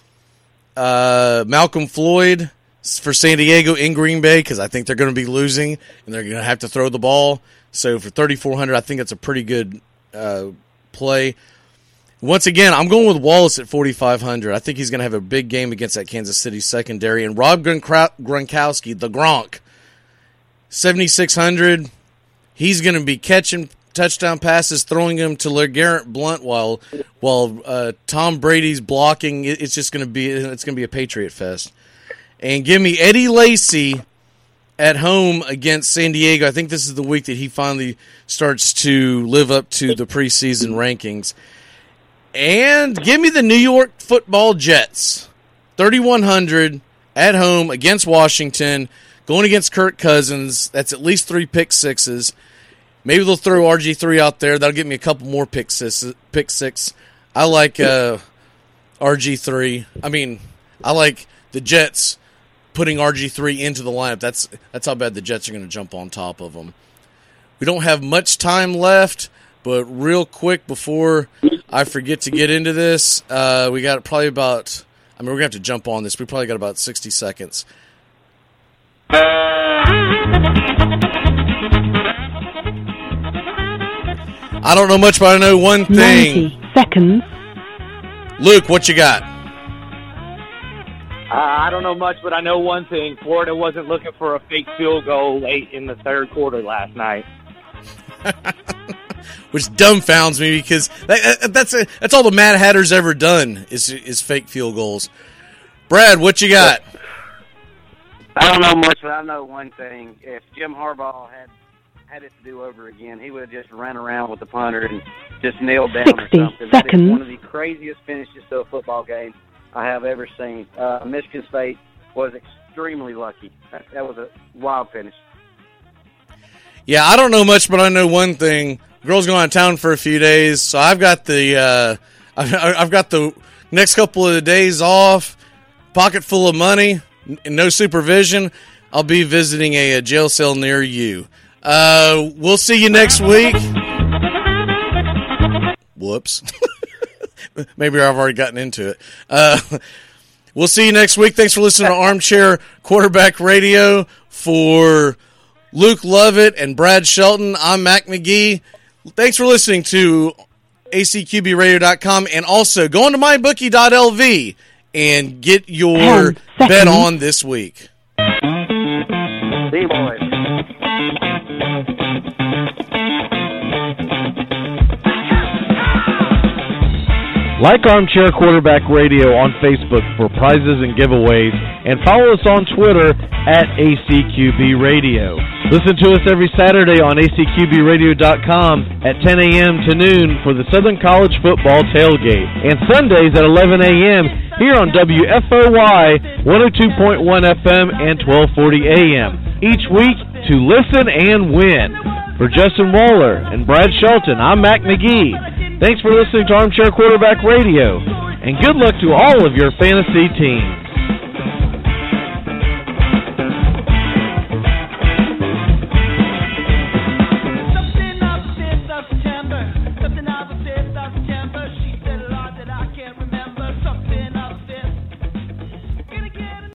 Uh, Malcolm Floyd for San Diego in Green Bay because I think they're going to be losing and they're going to have to throw the ball. So for thirty-four hundred, I think that's a pretty good uh, play. Once again, I'm going with Wallace at forty-five hundred. I think he's going to have a big game against that Kansas City secondary. And Rob Gronkowski, the Gronk, seventy-six hundred. He's going to be catching touchdown passes, throwing them to LeGarrette Blount while while uh, Tom Brady's blocking. It's just going to be it's going to be a Patriot fest. And give me Eddie Lacy at home against San Diego. I think this is the week that he finally starts to live up to the preseason rankings. And give me the New York Football Jets, thirty-one hundred at home against Washington, going against Kirk Cousins. That's at least three pick sixes. Maybe they'll throw R G three out there. That'll get me a couple more pick six. Pick six. I like uh, R G three. I mean, I like the Jets putting R G three into the lineup. That's that's how bad the Jets are going to jump on top of them. We don't have much time left, but real quick before I forget to get into this, uh, we got probably about, I mean, we're going to have to jump on this. We probably got about sixty seconds. I don't know much, but I know one thing. ninety seconds. Luke, what you got? Uh, I don't know much, but I know one thing. Florida wasn't looking for a fake field goal late in the third quarter last night. Which dumbfounds me because that, that's a, that's all the Mad Hatter's ever done is is fake field goals. Brad, what you got? I don't know much, but I know one thing. If Jim Harbaugh had had it to do over again, he would have just ran around with the punter and just nailed down or something. That is one of the craziest finishes to a football game I have ever seen. Uh, Michigan State was extremely lucky. That, that was a wild finish. Yeah, I don't know much, but I know one thing. Girl's going out of town for a few days, so I've got the uh, I've got the next couple of days off, pocket full of money, and no supervision. I'll be visiting a, a jail cell near you. Uh, we'll see you next week. Whoops. Maybe I've already gotten into it. Uh, we'll see you next week. Thanks for listening to Armchair Quarterback Radio. For Luke Lovett and Brad Shelton, I'm Mac McGee. Thanks for listening to A C Q B radio dot com, and also go on to my bookie dot L V and get your bet on this week. See you, boys. Like Armchair Quarterback Radio on Facebook for prizes and giveaways, and follow us on Twitter at A C Q B Radio. Listen to us every Saturday on A C Q B radio dot com at ten a.m. to noon for the Southern College Football Tailgate, and Sundays at eleven a.m. here on W F O Y one oh two point one F M and twelve forty A M. Each week to listen and win. For Justin Waller and Brad Shelton, I'm Mac McGee. Thanks for listening to Armchair Quarterback Radio, and good luck to all of your fantasy teams.